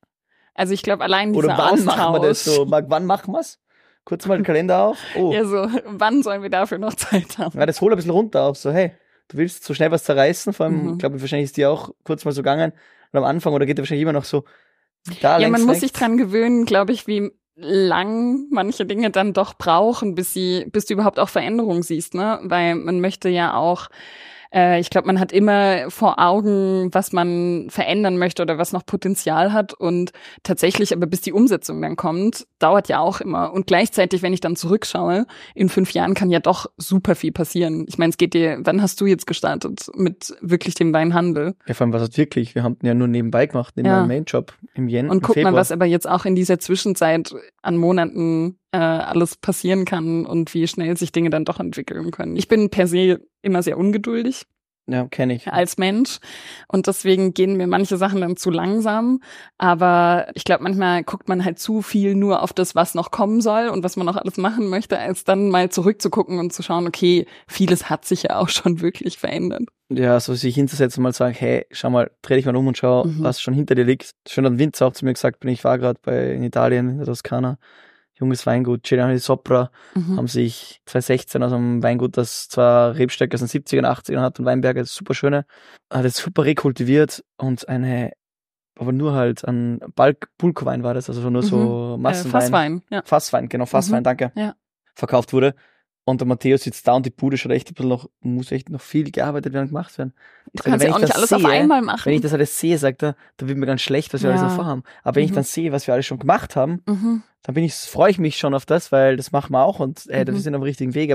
Also ich glaube, allein dieser Oder wann Austausch. machen wir das so? Wann machen wir es? Kurz mal den Kalender auf. Oh, Ja, so, wann sollen wir dafür noch Zeit haben? ja, das holt ein bisschen runter auf. So, hey, du willst so schnell was zerreißen. Vor allem, Mhm. ich glaube, wahrscheinlich ist dir auch kurz mal so gegangen. Und am Anfang, oder geht dir wahrscheinlich immer noch so, Da Ja, man links, muss sich rechts. dran gewöhnen, glaube ich, wie lang manche Dinge dann doch brauchen, bis du überhaupt auch Veränderungen siehst, ne? Weil man möchte ja auch, ich glaube, man hat immer vor Augen, was man verändern möchte oder was noch Potenzial hat, und tatsächlich, aber bis die Umsetzung dann kommt, dauert ja auch immer. Und gleichzeitig, wenn ich dann zurückschaue, in 5 Jahren kann ja doch super viel passieren. Ich meine, es geht dir, wann hast du jetzt gestartet mit wirklich dem Weinhandel? Ja, vor allem, was hat wirklich? Wir haben den ja nur nebenbei gemacht, neben meinem Mainjob im Jänner. Und guck mal, was aber jetzt auch in dieser Zwischenzeit an Monaten alles passieren kann und wie schnell sich Dinge dann doch entwickeln können. Ich bin per se immer sehr ungeduldig Ja, kenne ich. als Mensch, und deswegen gehen mir manche Sachen dann zu langsam. Aber ich glaube, manchmal guckt man halt zu viel nur auf das, was noch kommen soll und was man noch alles machen möchte, als dann mal zurückzugucken und zu schauen, okay, vieles hat sich ja auch schon wirklich verändert. Ja, so sich hinzusetzen und mal sagen, hey, schau mal, dreh dich mal um und schau, was schon hinter dir liegt. Schon ein Winzer auch zu mir gesagt, ich war gerade in Italien, in der Toskana, junges Weingut, Giuliano di Sopra, haben sich 2016 aus einem Weingut, das zwar Rebstöcke aus den 70er, 80er hat und Weinberge, das super schöne, hat es super rekultiviert und aber nur halt ein Bulkwein war das, also nur so Massenwein. Fasswein, ja. Fasswein, genau, Fasswein, danke. Ja. Verkauft wurde. Und der Matteo sitzt da und die Bude schaut echt ein bisschen muss echt noch viel gearbeitet werden, gemacht werden. Du kannst ja auch nicht alles auf einmal machen. Wenn ich das alles sehe, sagt er, da wird mir ganz schlecht, was wir alles noch vorhaben. Aber wenn ich dann sehe, was wir alles schon gemacht haben, dann freue ich mich schon auf das, weil das machen wir auch und wir sind am richtigen Weg, aber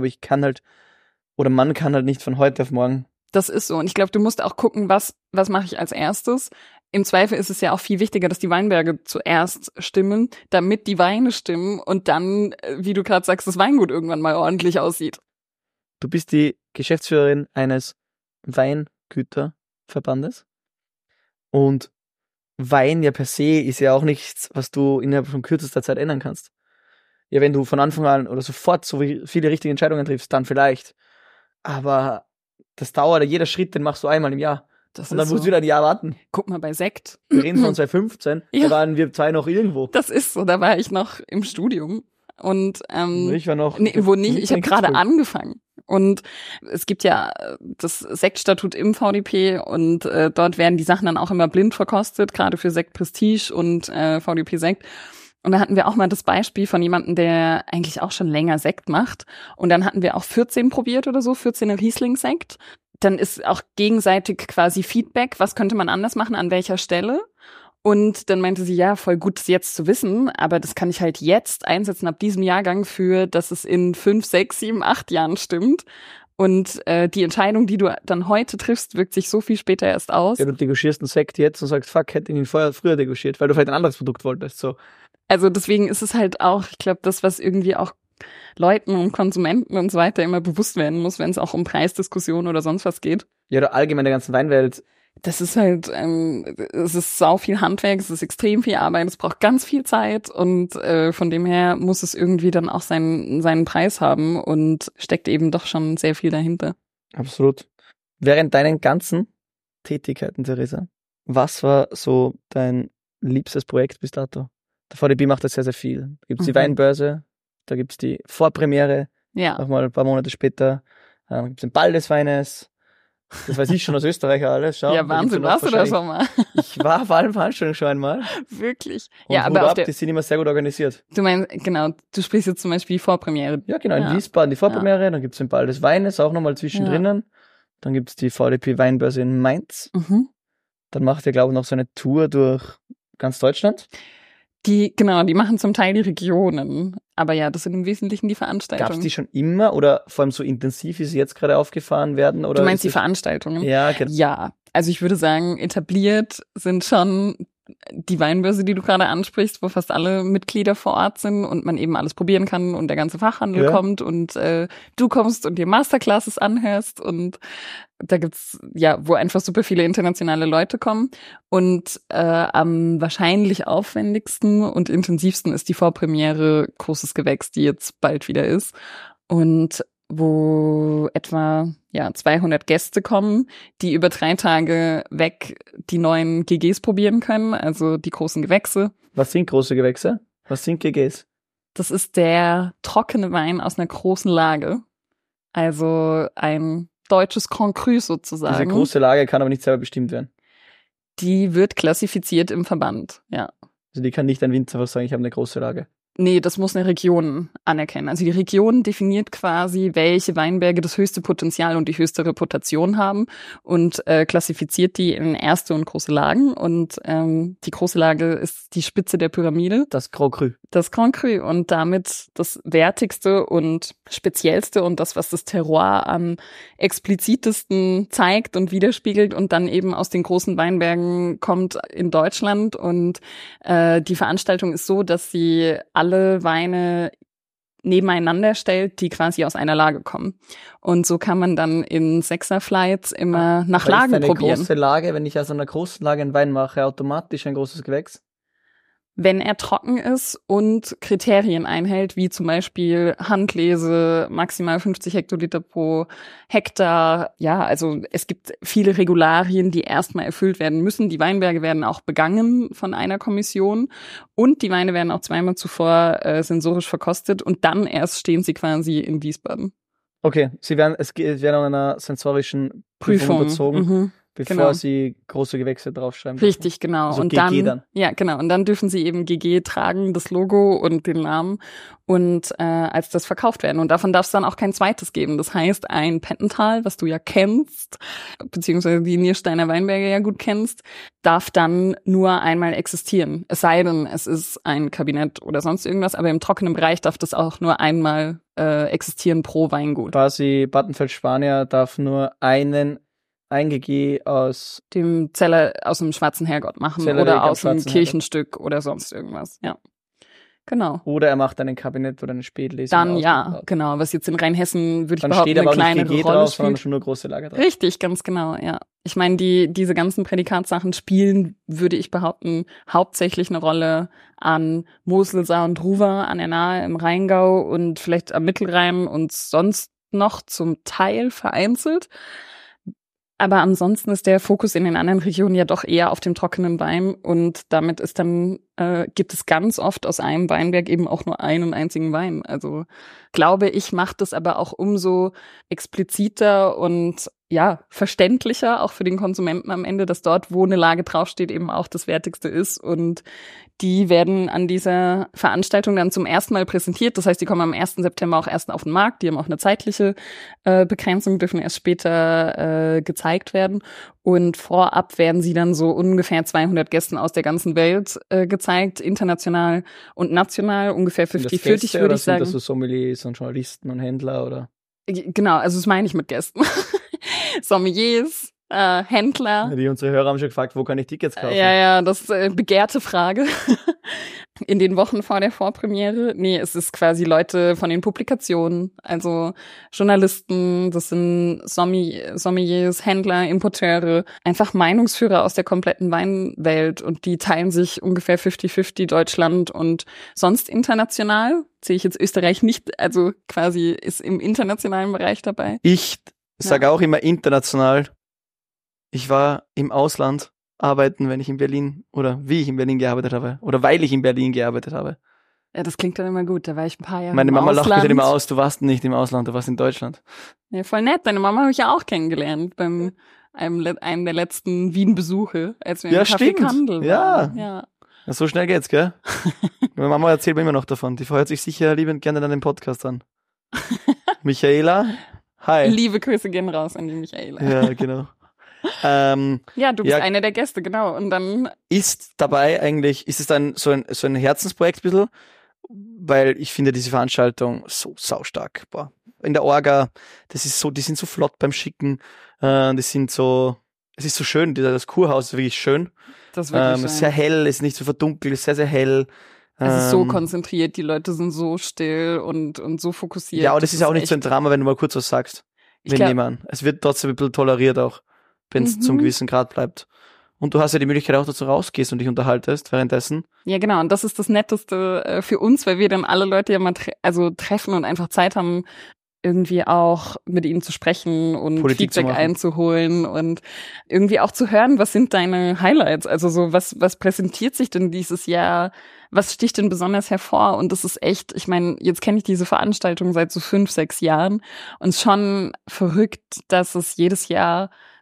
man kann halt nicht von heute auf morgen. Das ist so. Und ich glaube, du musst auch gucken, was mache ich als erstes. Im Zweifel ist es ja auch viel wichtiger, dass die Weinberge zuerst stimmen, damit die Weine stimmen und dann, wie du gerade sagst, das Weingut irgendwann mal ordentlich aussieht. Du bist die Geschäftsführerin eines Weingüterverbandes und Wein ja per se ist ja auch nichts, was du innerhalb von kürzester Zeit ändern kannst. Ja, wenn du von Anfang an oder sofort so viele richtige Entscheidungen triffst, dann vielleicht. Aber das dauert, jeder Schritt, den machst du einmal im Jahr. Und dann musst du wieder ein Jahr warten. Guck mal bei Sekt. Wir reden von 2015, da waren wir 2 noch irgendwo. Das ist so, da war ich noch im Studium. Und ich war noch. Nee, wo nicht, ich habe gerade angefangen. Und es gibt ja das Sektstatut im VDP und dort werden die Sachen dann auch immer blind verkostet, gerade für Sekt Prestige und VDP Sekt. Und da hatten wir auch mal das Beispiel von jemandem, der eigentlich auch schon länger Sekt macht. Und dann hatten wir auch 14 probiert oder so, 14 Riesling-Sekt. Dann ist auch gegenseitig quasi Feedback, was könnte man anders machen, an welcher Stelle. Und dann meinte sie, ja, voll gut, das jetzt zu wissen, aber das kann ich halt jetzt einsetzen ab diesem Jahrgang für, dass es in 5, 6, 7, 8 Jahren stimmt. Und die Entscheidung, die du dann heute triffst, wirkt sich so viel später erst aus. Ja, du degustierst einen Sekt jetzt und sagst, fuck, hätte ich ihn früher degustiert, weil du vielleicht ein anderes Produkt wolltest. So. Also deswegen ist es halt auch, ich glaube, das, was irgendwie auch Leuten und Konsumenten und so weiter immer bewusst werden muss, wenn es auch um Preisdiskussionen oder sonst was geht. Ja, oder allgemein der ganzen Weinwelt. Das ist halt, es ist sau viel Handwerk, es ist extrem viel Arbeit, es braucht ganz viel Zeit und von dem her muss es irgendwie dann auch seinen Preis haben und steckt eben doch schon sehr viel dahinter. Absolut. Während deinen ganzen Tätigkeiten, Theresa, was war so dein liebstes Projekt bis dato? Der VDP macht das sehr, sehr viel. Da gibt's die Weinbörse, da gibt's die Vorpremiere, nochmal ein paar Monate später, gibt's den Ball des Weines. Das weiß ich schon als Österreicher alles. Schau, ja, Wahnsinn, warst du da schon mal? Ich war auf allen Veranstaltungen schon einmal. Wirklich? Und ja, aber die sind immer sehr gut organisiert. Du meinst, genau, du sprichst jetzt zum Beispiel die Vorpremiere. Ja, genau, in Wiesbaden die Vorpremiere, dann gibt's den Ball des Weines, auch nochmal zwischendrin. Dann gibt's die VDP Weinbörse in Mainz. Dann macht ihr, glaube ich, noch so eine Tour durch ganz Deutschland. Die machen zum Teil die Regionen. Aber ja, das sind im Wesentlichen die Veranstaltungen. Gab's die schon immer oder vor allem so intensiv, wie sie jetzt gerade aufgefahren werden? Oder du meinst die Veranstaltungen? Ja, genau. Ja, also ich würde sagen, etabliert sind schon die Weinbörse, die du gerade ansprichst, wo fast alle Mitglieder vor Ort sind und man eben alles probieren kann und der ganze Fachhandel kommt und du kommst und dir Masterclasses anhörst und da gibt's wo einfach super viele internationale Leute kommen und am wahrscheinlich aufwendigsten und intensivsten ist die Vorpremiere Großes Gewächs, die jetzt bald wieder ist und wo etwa 200 Gäste kommen, die über 3 Tage weg die neuen GGs probieren können, also die großen Gewächse. Was sind große Gewächse? Was sind GGs? Das ist der trockene Wein aus einer großen Lage, also ein deutsches Grand Cru sozusagen. Diese große Lage kann aber nicht selber bestimmt werden. Die wird klassifiziert im Verband, ja. Also die kann nicht ein Winzer was sagen, ich habe eine große Lage. Nee, das muss eine Region anerkennen. Also die Region definiert quasi, welche Weinberge das höchste Potenzial und die höchste Reputation haben und klassifiziert die in erste und große Lagen. Und die große Lage ist die Spitze der Pyramide. Das Grand Cru. Das Grand Cru und damit das wertigste und speziellste und das, was das Terroir am explizitesten zeigt und widerspiegelt und dann eben aus den großen Weinbergen kommt in Deutschland. Und die Veranstaltung ist so, dass sie alle Weine nebeneinander stellt, die quasi aus einer Lage kommen. Und so kann man dann in Sechser-Flights immer nach Lagen probieren. Ist eine große Lage, wenn ich aus einer großen Lage einen Wein mache, automatisch ein großes Gewächs? Wenn er trocken ist und Kriterien einhält, wie zum Beispiel Handlese, maximal 50 Hektoliter pro Hektar. Ja, also es gibt viele Regularien, die erstmal erfüllt werden müssen. Die Weinberge werden auch begangen von einer Kommission und die Weine werden auch zweimal zuvor sensorisch verkostet und dann erst stehen sie quasi in Wiesbaden. Okay, es werden an einer sensorischen Prüfung unterzogen. Bevor sie große Gewächse draufschreiben. Richtig, genau. Also und GG dann. Ja, genau. Und dann dürfen sie eben GG tragen, das Logo und den Namen und als das verkauft werden. Und davon darf es dann auch kein zweites geben. Das heißt, ein Pettental, was du ja kennst, beziehungsweise die Niersteiner Weinberge ja gut kennst, darf dann nur einmal existieren. Es sei denn, es ist ein Kabinett oder sonst irgendwas, aber im trockenen Bereich darf das auch nur einmal existieren pro Weingut. Quasi Battenfeld Spanier darf nur ein GG aus dem Zeller, aus dem Schwarzen Herrgott machen Zellerweg oder aus einem Schwarzen Kirchenstück Herrgott. Oder sonst irgendwas, ja. Genau. Oder er macht einen Kabinett oder eine Spätlesung. Dann ja, genau. Was jetzt in Rheinhessen, würde ich behaupten, steht aber eine kleinere nicht GG Rolle drauf, spielt. sondern schon nur große Lager drauf. Richtig, ganz genau, ja. Ich meine, diese ganzen Prädikatssachen spielen, würde ich behaupten, hauptsächlich eine Rolle an Mosel, Saar und Ruwer, an der Nahe im Rheingau und vielleicht am Mittelrhein und sonst noch zum Teil vereinzelt. Aber ansonsten ist der Fokus in den anderen Regionen ja doch eher auf dem trockenen Wein und damit ist dann, gibt es ganz oft aus einem Weinberg eben auch nur einen einzigen Wein. Also glaube ich, macht es aber auch umso expliziter und ja, verständlicher, auch für den Konsumenten am Ende, dass dort, wo eine Lage draufsteht, eben auch das Wertigste ist. Und die werden an dieser Veranstaltung dann zum ersten Mal präsentiert. Das heißt, die kommen am 1. September auch erst auf den Markt. Die haben auch eine zeitliche Begrenzung, dürfen erst später gezeigt werden. Und vorab werden sie dann so ungefähr 200 Gästen aus der ganzen Welt gezeigt, international und national, ungefähr 50-50, würde ich sagen. Sind das so Sommeliers und Journalisten und Händler, oder? Genau, also das meine ich mit Gästen. Sommeliers, Händler. Ja, die unsere Hörer haben schon gefragt, wo kann ich Tickets kaufen? Ja, das ist eine begehrte Frage. In den Wochen vor der Vorpremiere. Nee, es ist quasi Leute von den Publikationen, also Journalisten, das sind Sommeliers, Händler, Importeure, einfach Meinungsführer aus der kompletten Weinwelt und die teilen sich ungefähr 50-50 Deutschland und sonst international. Sehe ich jetzt Österreich nicht, also quasi ist im internationalen Bereich dabei. Ich sage auch immer international. Ich war im Ausland arbeiten, wenn ich in Berlin oder wie ich in Berlin gearbeitet habe oder weil ich in Berlin gearbeitet habe. Ja, das klingt dann immer gut. Da war ich ein paar Jahre Meine Mama im Ausland. lacht mich immer aus, du warst nicht im Ausland, du warst in Deutschland. Ja, voll nett. Deine Mama habe ich ja auch kennengelernt beim einem der letzten Wien-Besuche, als wir im Café Kandel waren. Ja. So schnell geht's, gell? Meine Mama erzählt mir immer noch davon. Die hört sich sicher liebend gerne an den Podcast an. Michaela, hi. Liebe Grüße gehen raus an die Michaela. Ja, genau. Ja, du bist einer der Gäste, genau. Und dann ist dabei eigentlich, ist es dann so ein Herzensprojekt ein bisschen, weil ich finde diese Veranstaltung so saustark. Boah. In der Orga, das ist so, die sind so flott beim Schicken, es ist so schön, das Kurhaus ist wirklich schön. Das ist wirklich schön. Sehr hell, ist nicht so verdunkelt, ist sehr, sehr hell. Es ist so konzentriert, die Leute sind so still und so fokussiert. Ja, und es ist auch nicht so ein Drama, wenn du mal kurz was sagst. Es wird trotzdem ein bisschen toleriert auch, wenn es zum gewissen Grad bleibt. Und du hast ja die Möglichkeit auch, dass du rausgehst und dich unterhaltest währenddessen. Ja, genau. Und das ist das Netteste für uns, weil wir dann alle Leute ja mal treffen und einfach Zeit haben, irgendwie auch mit ihnen zu sprechen und Politik Feedback einzuholen und irgendwie auch zu hören, was sind deine Highlights? Also so, was präsentiert sich denn dieses Jahr? Was sticht denn besonders hervor? Und das ist echt, ich meine, jetzt kenne ich diese Veranstaltung seit so 5-6 Jahren und es ist schon verrückt, dass es jedes Jahr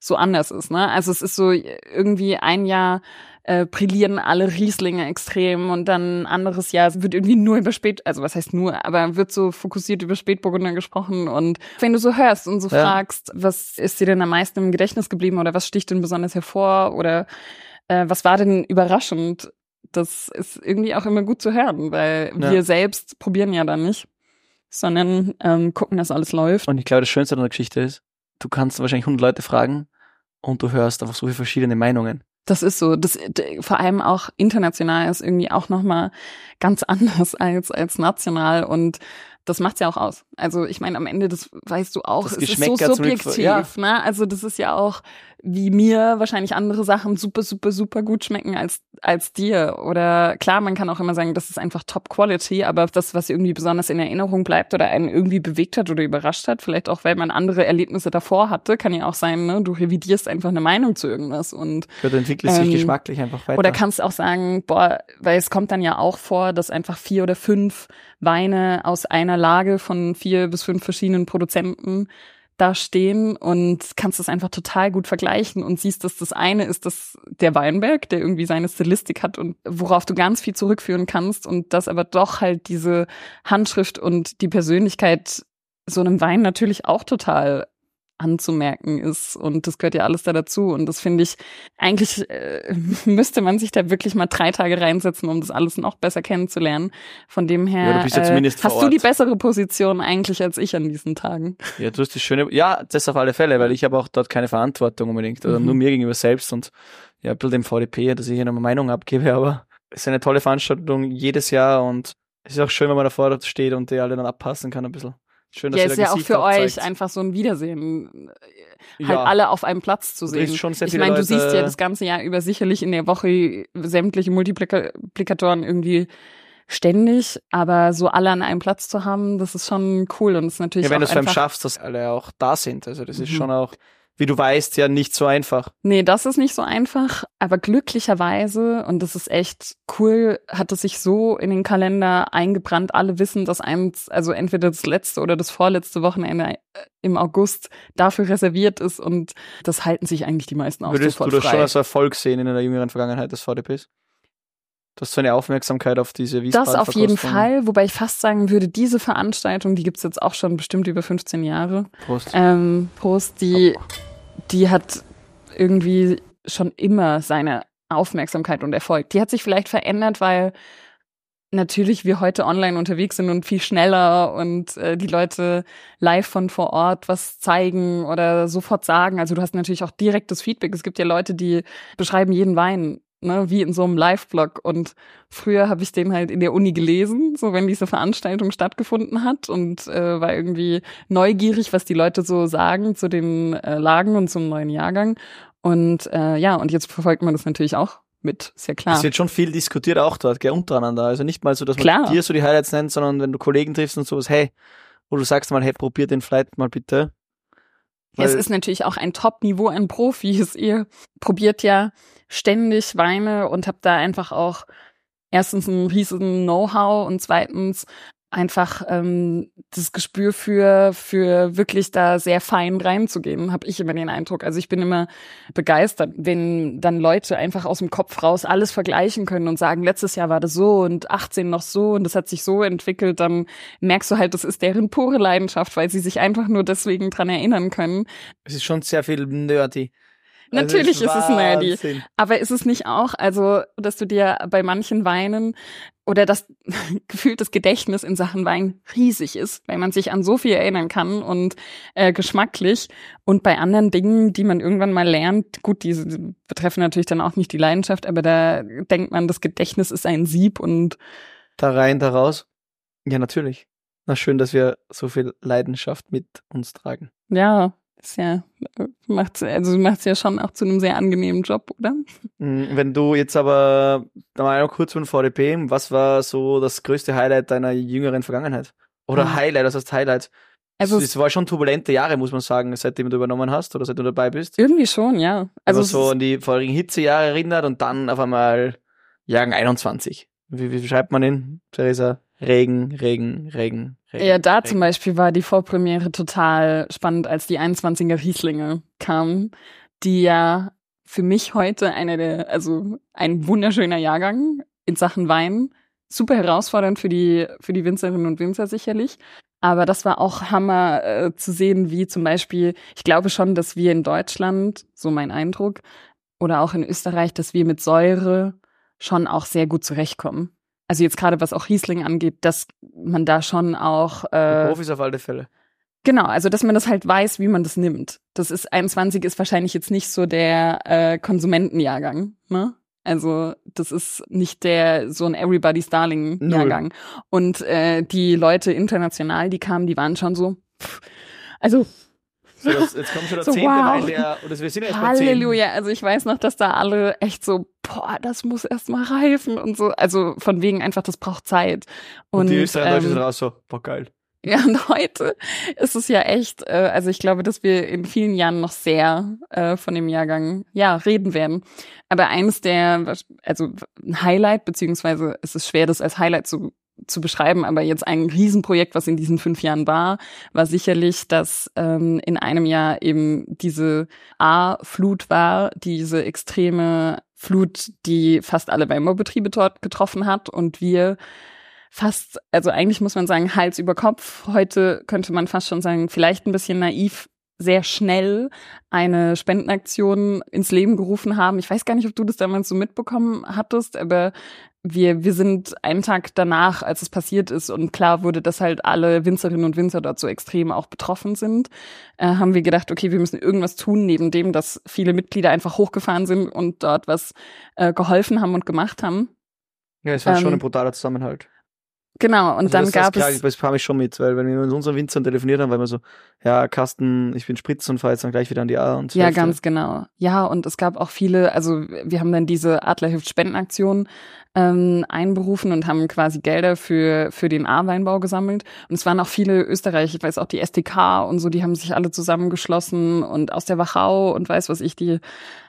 so anders ist, ne? Also es ist so irgendwie ein Jahr brillieren alle Rieslinge extrem und dann ein anderes Jahr wird irgendwie nur über also was heißt nur, aber wird so fokussiert über Spätburgunder gesprochen. Und wenn du so hörst und so fragst, was ist dir denn am meisten im Gedächtnis geblieben oder was sticht denn besonders hervor oder was war denn überraschend, das ist irgendwie auch immer gut zu hören, weil wir selbst probieren ja dann nicht, sondern gucken, dass alles läuft. Und ich glaube, das Schönste an der Geschichte ist, du kannst wahrscheinlich 100 Leute fragen und du hörst einfach so viele verschiedene Meinungen. Das ist so. Das vor allem auch international ist irgendwie auch nochmal ganz anders als national und das macht's ja auch aus. Also ich meine, am Ende, das weißt du auch, es ist so subjektiv, ne? Also das ist ja auch, wie mir wahrscheinlich andere Sachen super, super, super gut schmecken als dir. Oder klar, man kann auch immer sagen, das ist einfach Top Quality, aber das, was irgendwie besonders in Erinnerung bleibt oder einen irgendwie bewegt hat oder überrascht hat, vielleicht auch, weil man andere Erlebnisse davor hatte, kann ja auch sein, ne? Du revidierst einfach eine Meinung zu irgendwas und ja, du entwickelst dich geschmacklich einfach weiter. Oder kannst auch sagen, boah, weil es kommt dann ja auch vor, dass einfach 4 oder 5 Weine aus einer Lage von 4 bis 5 verschiedenen Produzenten da stehen und kannst das einfach total gut vergleichen und siehst, dass das eine ist der Weinberg, der irgendwie seine Stilistik hat und worauf du ganz viel zurückführen kannst und dass aber doch halt diese Handschrift und die Persönlichkeit so einem Wein natürlich auch total anzumerken ist und das gehört ja alles da dazu und das finde ich, eigentlich müsste man sich da wirklich mal 3 Tage reinsetzen, um das alles noch besser kennenzulernen. Von dem her, ja, du bist ja zumindest hast du die bessere Position eigentlich als ich an diesen Tagen. Ja, du hast die schöne, ja, das auf alle Fälle, weil ich habe auch dort keine Verantwortung unbedingt, also nur mir gegenüber selbst und ja, ein bisschen dem VDP, dass ich hier eine Meinung abgebe, aber es ist eine tolle Veranstaltung jedes Jahr und es ist auch schön, wenn man davor steht und die alle dann abpassen kann ein bisschen. Schön, dass ja, ist ja auch für euch einfach so ein Wiedersehen, halt alle auf einem Platz zu sehen. Ich meine, du siehst ja das ganze Jahr über sicherlich in der Woche sämtliche Multiplikatoren irgendwie ständig, aber so alle an einem Platz zu haben, das ist schon cool und es ist natürlich ja, wenn auch du es vor allem schaffst, dass alle auch da sind, also das ist schon auch, wie du weißt, ja nicht so einfach. Nee, das ist nicht so einfach, aber glücklicherweise, und das ist echt cool, hat es sich so in den Kalender eingebrannt. Alle wissen, dass also entweder das letzte oder das vorletzte Wochenende im August dafür reserviert ist und das halten sich eigentlich die meisten auch sofort frei. Würdest du das schon als Erfolg sehen in der jüngeren Vergangenheit des VDPs? Du hast so eine Aufmerksamkeit auf diese Wiesbaden-Verkostung. Das auf jeden Fall, wobei ich fast sagen würde, diese Veranstaltung, die gibt's jetzt auch schon bestimmt über 15 Jahre. Prost. Prost, die hat irgendwie schon immer seine Aufmerksamkeit und Erfolg. Die hat sich vielleicht verändert, weil natürlich wir heute online unterwegs sind und viel schneller und die Leute live von vor Ort was zeigen oder sofort sagen. Also du hast natürlich auch direktes Feedback. Es gibt ja Leute, die beschreiben jeden Wein, ne, wie in so einem Live-Blog. Und früher habe ich den halt in der Uni gelesen, so wenn diese Veranstaltung stattgefunden hat und war irgendwie neugierig, was die Leute so sagen zu den Lagen und zum neuen Jahrgang. Und und jetzt verfolgt man das natürlich auch mit, ist ja klar. Es wird schon viel diskutiert auch dort, gell, untereinander. Also nicht mal so, dass man dir so die Highlights nennt, sondern wenn du Kollegen triffst und sowas, hey, wo du sagst mal, hey, probier den Flight mal bitte. Es ist natürlich auch ein Top-Niveau an Profis. Ihr probiert ja ständig Weine und habt da einfach auch erstens ein riesen Know-how und zweitens einfach das Gespür für wirklich da sehr fein reinzugehen, habe ich immer den Eindruck. Also ich bin immer begeistert, wenn dann Leute einfach aus dem Kopf raus alles vergleichen können und sagen, letztes Jahr war das so und 18 noch so und das hat sich so entwickelt, dann merkst du halt, das ist deren pure Leidenschaft, weil sie sich einfach nur deswegen dran erinnern können. Es ist schon sehr viel nerdy. Natürlich ist es nerdy, aber ist es nicht auch, also, dass du dir bei manchen Weinen oder das gefühlt das Gedächtnis in Sachen Wein riesig ist, weil man sich an so viel erinnern kann und geschmacklich und bei anderen Dingen, die man irgendwann mal lernt, gut, diese betreffen natürlich dann auch nicht die Leidenschaft, aber da denkt man, das Gedächtnis ist ein Sieb und da rein, da raus. Ja, natürlich. Na schön, dass wir so viel Leidenschaft mit uns tragen. Ja. Macht's ja schon auch zu einem sehr angenehmen Job, oder? Wenn du jetzt aber, mal noch kurz von VDP, was war so das größte Highlight deiner jüngeren Vergangenheit? Oder Highlight, das heißt Highlight? Also es war schon turbulente Jahre, muss man sagen, seitdem du übernommen hast oder seit du dabei bist. Irgendwie schon, ja. Also so an die vorigen Hitzejahre erinnert und dann auf einmal Jahrgang 21. Wie schreibt man ihn, Theresa? Regen. Ja, zum Beispiel war die Vorpremiere total spannend, als die 21er Rieslinge kamen, die ja für mich heute ein wunderschöner Jahrgang in Sachen Wein. Super herausfordernd für die Winzerinnen und Winzer sicherlich. Aber das war auch Hammer zu sehen, wie zum Beispiel, ich glaube schon, dass wir in Deutschland, so mein Eindruck, oder auch in Österreich, dass wir mit Säure schon auch sehr gut zurechtkommen. Also jetzt gerade was auch Riesling angeht, dass man da schon auch Profis auf alle Fälle. Genau, also dass man das halt weiß, wie man das nimmt. 21 ist wahrscheinlich jetzt nicht so der Konsumentenjahrgang, ne? Also das ist nicht so ein Everybody's Darling-Jahrgang. Und die Leute international, die kamen, die waren schon so, Jetzt kommen schon der so, 10. wow. Wein, wir sind jetzt bei 10. Halleluja, also ich weiß noch, dass da alle echt so, das muss erst mal reifen und so. Also von wegen einfach, das braucht Zeit. Und die Österreicher sind raus so, geil. Ja, und heute ist es ja echt, also ich glaube, dass wir in vielen Jahren noch sehr von dem Jahrgang, reden werden. Aber eines ein Highlight, beziehungsweise es ist schwer, das als Highlight zu beschreiben, aber jetzt ein Riesenprojekt, was in diesen 5 Jahren war sicherlich, dass in einem Jahr eben diese A-Flut war, diese extreme Flut, die fast alle Weinbaubetriebe dort getroffen hat und wir fast, also eigentlich muss man sagen, Hals über Kopf. Heute könnte man fast schon sagen, vielleicht ein bisschen naiv, sehr schnell eine Spendenaktion ins Leben gerufen haben. Ich weiß gar nicht, ob du das damals so mitbekommen hattest, aber wir sind einen Tag danach, als es passiert ist und klar wurde, dass halt alle Winzerinnen und Winzer dort so extrem auch betroffen sind, haben wir gedacht, okay, wir müssen irgendwas tun, neben dem, dass viele Mitglieder einfach hochgefahren sind und dort was geholfen haben und gemacht haben. Ja, es war schon ein brutaler Zusammenhalt. Genau, und also dann gab es... Das kam ich schon mit, weil wenn wir mit unseren Winzern telefoniert haben, weil wir so, ja, Carsten, ich bin Spritz und fahr jetzt dann gleich wieder an die A. Und ja, ganz genau. Ja, und es gab auch viele, also wir haben dann diese Adlerhilft-Spendenaktion einberufen und haben quasi Gelder für den A-Weinbau gesammelt. Und es waren auch viele Österreicher, ich weiß auch die SDK und so, die haben sich alle zusammengeschlossen und aus der Wachau und weiß was ich, die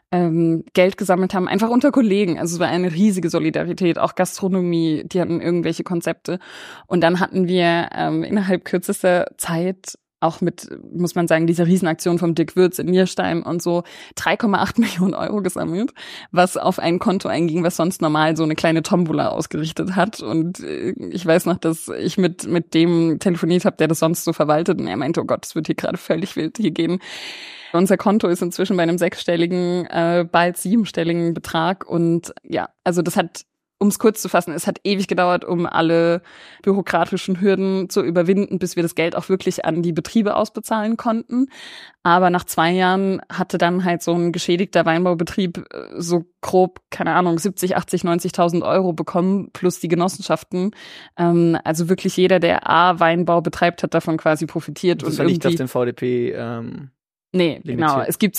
Geld gesammelt haben, einfach unter Kollegen. Also es war eine riesige Solidarität, auch Gastronomie, die hatten irgendwelche Konzepte. Und dann hatten wir innerhalb kürzester Zeit auch mit, muss man sagen, dieser Riesenaktion vom Dick Würz in Nierstein und so 3,8 Millionen Euro gesammelt, was auf ein Konto einging, was sonst normal so eine kleine Tombola ausgerichtet hat. Und ich weiß noch, dass ich mit dem telefoniert habe, der das sonst so verwaltet. Und er meinte, oh Gott, das wird hier gerade völlig wild hier gehen. Unser Konto ist inzwischen bei einem 6-stelligen, bald 7-stelligen Betrag. Und ja, also das hat, um es kurz zu fassen, es hat ewig gedauert, um alle bürokratischen Hürden zu überwinden, bis wir das Geld auch wirklich an die Betriebe ausbezahlen konnten. Aber nach 2 Jahren hatte dann halt so ein geschädigter Weinbaubetrieb so grob, keine Ahnung, 70, 80, 90.000 Euro bekommen, plus die Genossenschaften. Also wirklich jeder, der A-Weinbau betreibt, hat davon quasi profitiert. Das war nicht auf den VDP nee, limitiert. Genau. Es gibt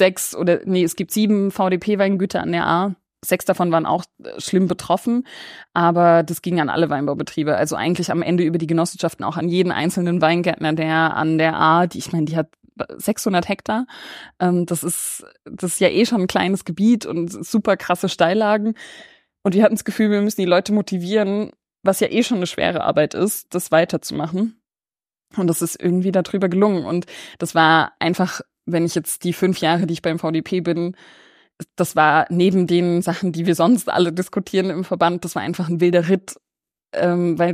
7 VDP-Weingüter an der A. 6 davon waren auch schlimm betroffen, aber das ging an alle Weinbaubetriebe. Also eigentlich am Ende über die Genossenschaften auch an jeden einzelnen Weingärtner, der an der A, die hat 600 Hektar. Das ist ja eh schon ein kleines Gebiet und super krasse Steillagen. Und wir hatten das Gefühl, wir müssen die Leute motivieren, was ja eh schon eine schwere Arbeit ist, das weiterzumachen. Und das ist irgendwie darüber gelungen. Und das war einfach, wenn ich jetzt die 5 Jahre, die ich beim VDP bin, das war neben den Sachen, die wir sonst alle diskutieren im Verband, das war einfach ein wilder Ritt, weil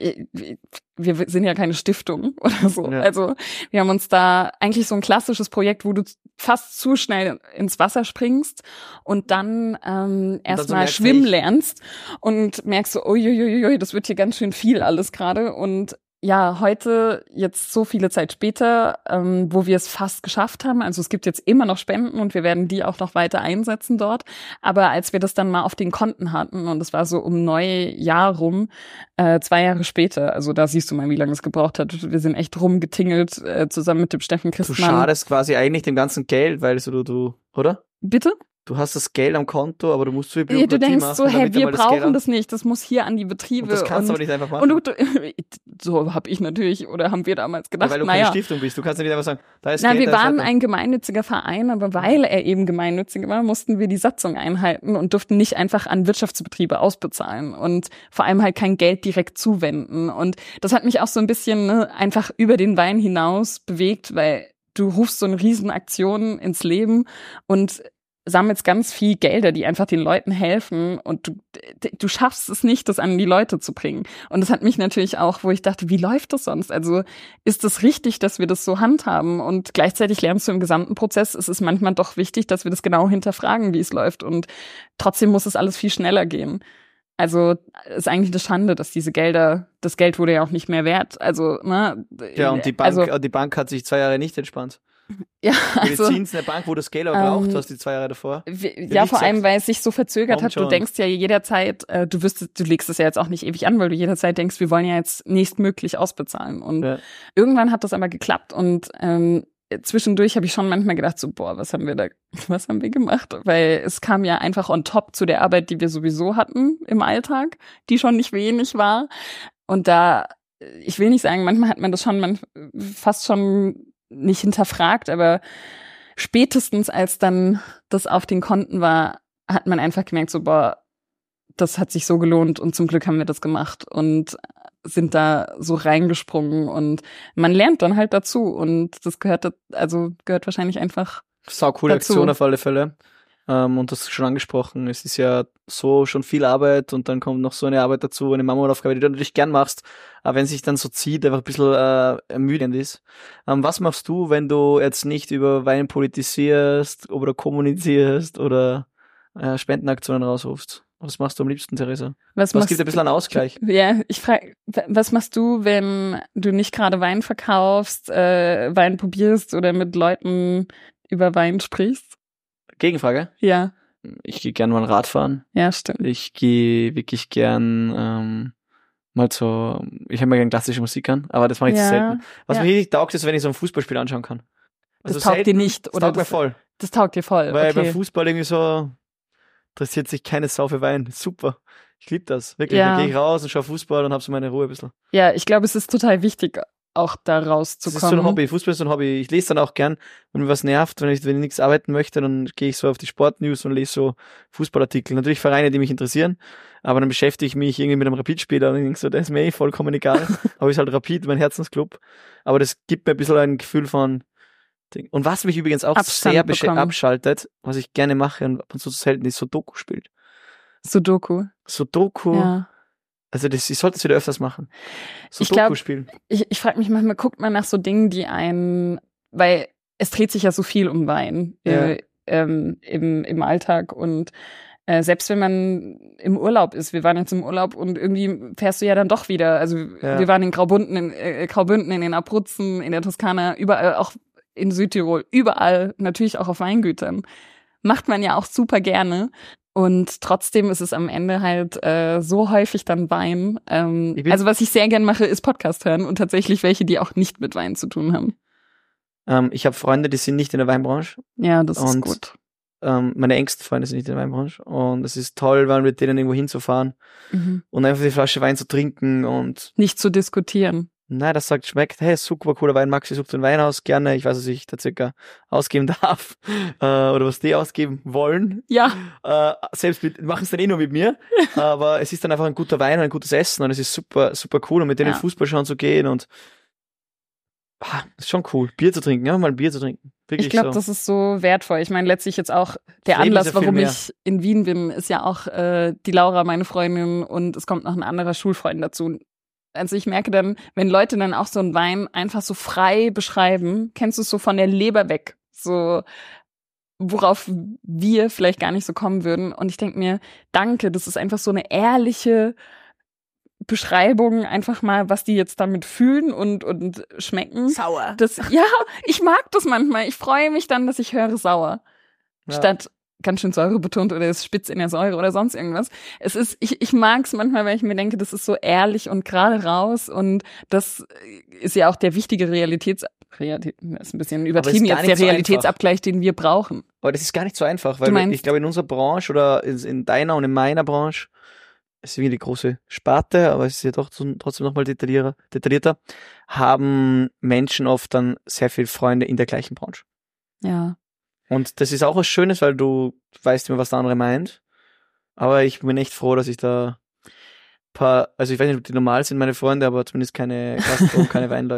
wir sind ja keine Stiftung oder so. Ja. Also wir haben uns da eigentlich so ein klassisches Projekt, wo du fast zu schnell ins Wasser springst und dann erstmal schwimmen lernst und merkst so, uiuiui, das wird hier ganz schön viel alles gerade. Und ja, heute, jetzt so viele Zeit später, wo wir es fast geschafft haben, also es gibt jetzt immer noch Spenden und wir werden die auch noch weiter einsetzen dort, aber als wir das dann mal auf den Konten hatten und es war so um Neujahr rum, 2 Jahre später, also da siehst du mal, wie lange es gebraucht hat, wir sind echt rumgetingelt, zusammen mit dem Steffen Christmann. Du schadest quasi eigentlich dem ganzen Geld, weil du, oder? Bitte? Du hast das Geld am Konto, aber du musst zu viel Bürokratie machen. Du denkst so, hey, wir brauchen das nicht, das muss hier an die Betriebe. Und das kannst du aber nicht einfach machen. Und so habe ich natürlich, oder haben wir damals gedacht, weil du keine Stiftung bist, du kannst nicht einfach sagen, da ist Geld. Wir waren ein gemeinnütziger Verein, aber weil er eben gemeinnützig war, mussten wir die Satzung einhalten und durften nicht einfach an Wirtschaftsbetriebe ausbezahlen und vor allem halt kein Geld direkt zuwenden. Und das hat mich auch so ein bisschen einfach über den Wein hinaus bewegt, weil du rufst so eine Riesenaktion ins Leben und sammelst ganz viel Gelder, die einfach den Leuten helfen und du schaffst es nicht, das an die Leute zu bringen. Und das hat mich natürlich auch, wo ich dachte, wie läuft das sonst? Also ist es richtig, dass wir das so handhaben? Und gleichzeitig lernst du im gesamten Prozess, es ist manchmal doch wichtig, dass wir das genau hinterfragen, wie es läuft. Und trotzdem muss es alles viel schneller gehen. Also ist eigentlich eine Schande, dass das Geld wurde ja auch nicht mehr wert. Also, ne? Ja, und die Bank hat sich 2 Jahre nicht entspannt. Ja, also, die Zinsen der Bank, wo das Geld auch braucht, hast die 2 Jahre davor. Ja, vor allem, weil es sich so verzögert hat. Du denkst ja jederzeit, du legst es ja jetzt auch nicht ewig an, weil du jederzeit denkst, wir wollen ja jetzt nächstmöglich ausbezahlen. Und irgendwann hat das aber geklappt und zwischendurch habe ich schon manchmal gedacht, so, boah, was haben wir gemacht? Weil es kam ja einfach on top zu der Arbeit, die wir sowieso hatten im Alltag, die schon nicht wenig war. Und da, ich will nicht sagen, manchmal hat man das schon fast schon nicht hinterfragt, aber spätestens als dann das auf den Konten war, hat man einfach gemerkt, so, boah, das hat sich so gelohnt und zum Glück haben wir das gemacht und sind da so reingesprungen und man lernt dann halt dazu und das gehört wahrscheinlich einfach saucoole Aktion auf alle Fälle. Und das schon angesprochen, es ist ja so schon viel Arbeit und dann kommt noch so eine Arbeit dazu, eine Mammutaufgabe, die du natürlich gern machst, aber wenn sich dann so zieht, einfach ein bisschen ermüdend ist. Was machst du, wenn du jetzt nicht über Wein politisierst oder kommunizierst oder Spendenaktionen rausrufst? Was machst du am liebsten, Theresa? Was gibt ein bisschen einen Ausgleich? Ja, ich frage, was machst du, wenn du nicht gerade Wein verkaufst, Wein probierst oder mit Leuten über Wein sprichst? Gegenfrage? Ja. Ich gehe gern mal Radfahren. Ja, stimmt. Ich gehe wirklich gern ich höre mir gern klassische Musik an, aber das mache ich zu selten. Was mir richtig taugt, ist, wenn ich so ein Fußballspiel anschauen kann. Also das taugt dir nicht? Das taugt mir voll. Das taugt dir voll, weil beim Fußball irgendwie so interessiert sich keine Sau für Wein. Super. Ich liebe das. Wirklich. Dann gehe ich raus und schaue Fußball und habe so meine Ruhe ein bisschen. Ja, ich glaube, es ist total wichtig, auch da rauszukommen. Das ist so ein Hobby. Fußball ist so ein Hobby. Ich lese dann auch gern, wenn mir was nervt, wenn ich nichts arbeiten möchte, dann gehe ich so auf die Sportnews und lese so Fußballartikel. Natürlich Vereine, die mich interessieren, aber dann beschäftige ich mich irgendwie mit einem Rapid-Spieler und denke so, das ist mir vollkommen egal. Aber ist halt Rapid, mein Herzensclub. Aber das gibt mir ein bisschen ein Gefühl von Ding. Und was mich übrigens auch Abstand sehr abschaltet, was ich gerne mache und so selten ist, Sudoku spielt. Sudoku? Ja. Also ich sollte es wieder öfters machen. Sudoku spielen. Ich frage mich manchmal, guckt man nach so Dingen, die weil es dreht sich ja so viel um Wein im Alltag und selbst wenn man im Urlaub ist, wir waren jetzt im Urlaub und irgendwie fährst du ja dann doch wieder, also wir waren in Graubünden, in den Abruzzen, in der Toskana, überall, auch in Südtirol, überall, natürlich auch auf Weingütern. Macht man ja auch super gerne. Und trotzdem ist es am Ende halt so häufig dann Wein. Also was ich sehr gern mache, ist Podcast hören und tatsächlich welche, die auch nicht mit Wein zu tun haben. Ich habe Freunde, die sind nicht in der Weinbranche. Ja, das ist gut. Meine engsten Freunde sind nicht in der Weinbranche. Und es ist toll, mit denen irgendwo hinzufahren und einfach die Flasche Wein zu trinken und nicht zu diskutieren. Nein, das schmeckt, hey, super cooler Wein, Maxi sucht den Wein aus, gerne, ich weiß, was ich da circa ausgeben darf, oder was die ausgeben wollen. Ja. Selbst machen es dann nur mit mir, aber es ist dann einfach ein guter Wein und ein gutes Essen und es ist super, super cool und mit denen Fußball schauen zu gehen und ist schon cool, Bier zu trinken, mal ein Bier zu trinken. Wirklich ich glaube, das ist so wertvoll. Ich meine, letztlich jetzt auch der Anlass, warum ich in Wien bin, ist ja auch die Laura, meine Freundin, und es kommt noch ein anderer Schulfreund dazu. Also ich merke dann, wenn Leute dann auch so einen Wein einfach so frei beschreiben, kennst du es so von der Leber weg, so worauf wir vielleicht gar nicht so kommen würden. Und ich denke mir, danke, das ist einfach so eine ehrliche Beschreibung, einfach mal, was die jetzt damit fühlen und schmecken. Sauer. Ich mag das manchmal. Ich freue mich dann, dass ich höre sauer. Ja. Statt ganz schön Säure betont oder ist spitz in der Säure oder sonst irgendwas. Es ist, ich mag es manchmal, weil ich mir denke, das ist so ehrlich und gerade raus und das ist ja auch der wichtige das ist ein bisschen übertrieben jetzt, der Realitätsabgleich, den wir brauchen. Aber das ist gar nicht so einfach, weil ich glaube, in unserer Branche oder in deiner und in meiner Branche, es ist wie die große Sparte, aber es ist ja doch trotzdem nochmal detaillierter, haben Menschen oft dann sehr viele Freunde in der gleichen Branche. Ja. Und das ist auch was Schönes, weil du weißt immer, was der andere meint. Aber ich bin echt froh, dass ich da also ich weiß nicht, ob die normal sind, meine Freunde, aber zumindest keine Gastro- und keine Weinleute.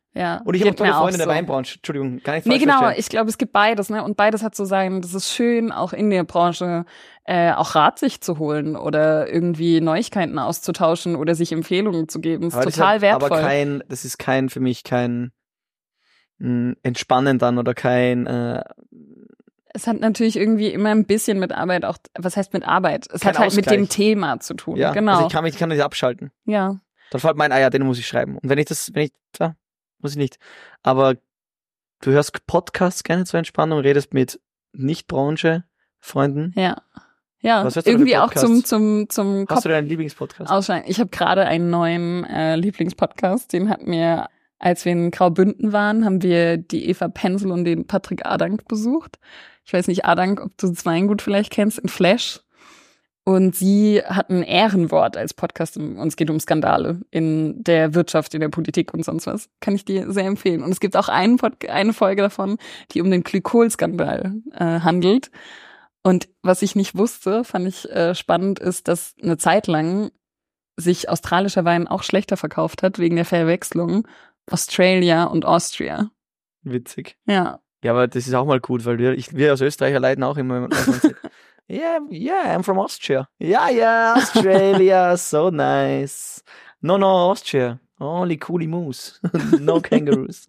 Ja. Und ich habe geht tolle mir auch Freunde in der so. Weinbranche. Entschuldigung, gar nicht Nee, falsch genau. verstehen. Ich glaube, es gibt beides, ne? Und beides hat so sein, das ist schön, auch in der Branche auch Rat sich zu holen oder irgendwie Neuigkeiten auszutauschen oder sich Empfehlungen zu geben. Das Aber ist total wertvoll. Aber das ist für mich kein Entspannen dann oder kein Es hat natürlich irgendwie immer ein bisschen mit Arbeit auch, was heißt mit Arbeit? Es Kein hat halt mit Ausgleich. dem Thema zu tun. ja, Genau. also ich kann nicht abschalten. Ja. Dann fällt mein den muss ich schreiben. Und muss ich nicht. Aber du hörst Podcasts gerne zur Entspannung, redest mit Nicht-Branche-Freunden. Ja. Ja, Was hörst du irgendwie für auch Podcasts? zum Hast Kopf du deinen Lieblingspodcast? ausschalten. Ich habe gerade einen neuen Lieblingspodcast, den hat mir, als wir in Graubünden waren, haben wir die Eva Pensel und den Patrick Adank besucht. Ich weiß nicht, Adank, ob du das Weingut vielleicht kennst, in Flash. Und sie hat ein Ehrenwort als Podcast und es geht um Skandale in der Wirtschaft, in der Politik und sonst was. Kann ich dir sehr empfehlen. Und es gibt auch eine Folge davon, die um den Glykol-Skandal handelt. Und was ich nicht wusste, fand ich spannend, ist, dass eine Zeit lang sich australischer Wein auch schlechter verkauft hat, wegen der Verwechslung Australia und Austria. Witzig. Ja. Ja, aber das ist auch mal gut, weil wir als Österreicher leiden auch immer, wenn man sagt, yeah, I'm from Austria. Ja, Australia, so nice. No, Austria. Only coolie moose. No kangaroos.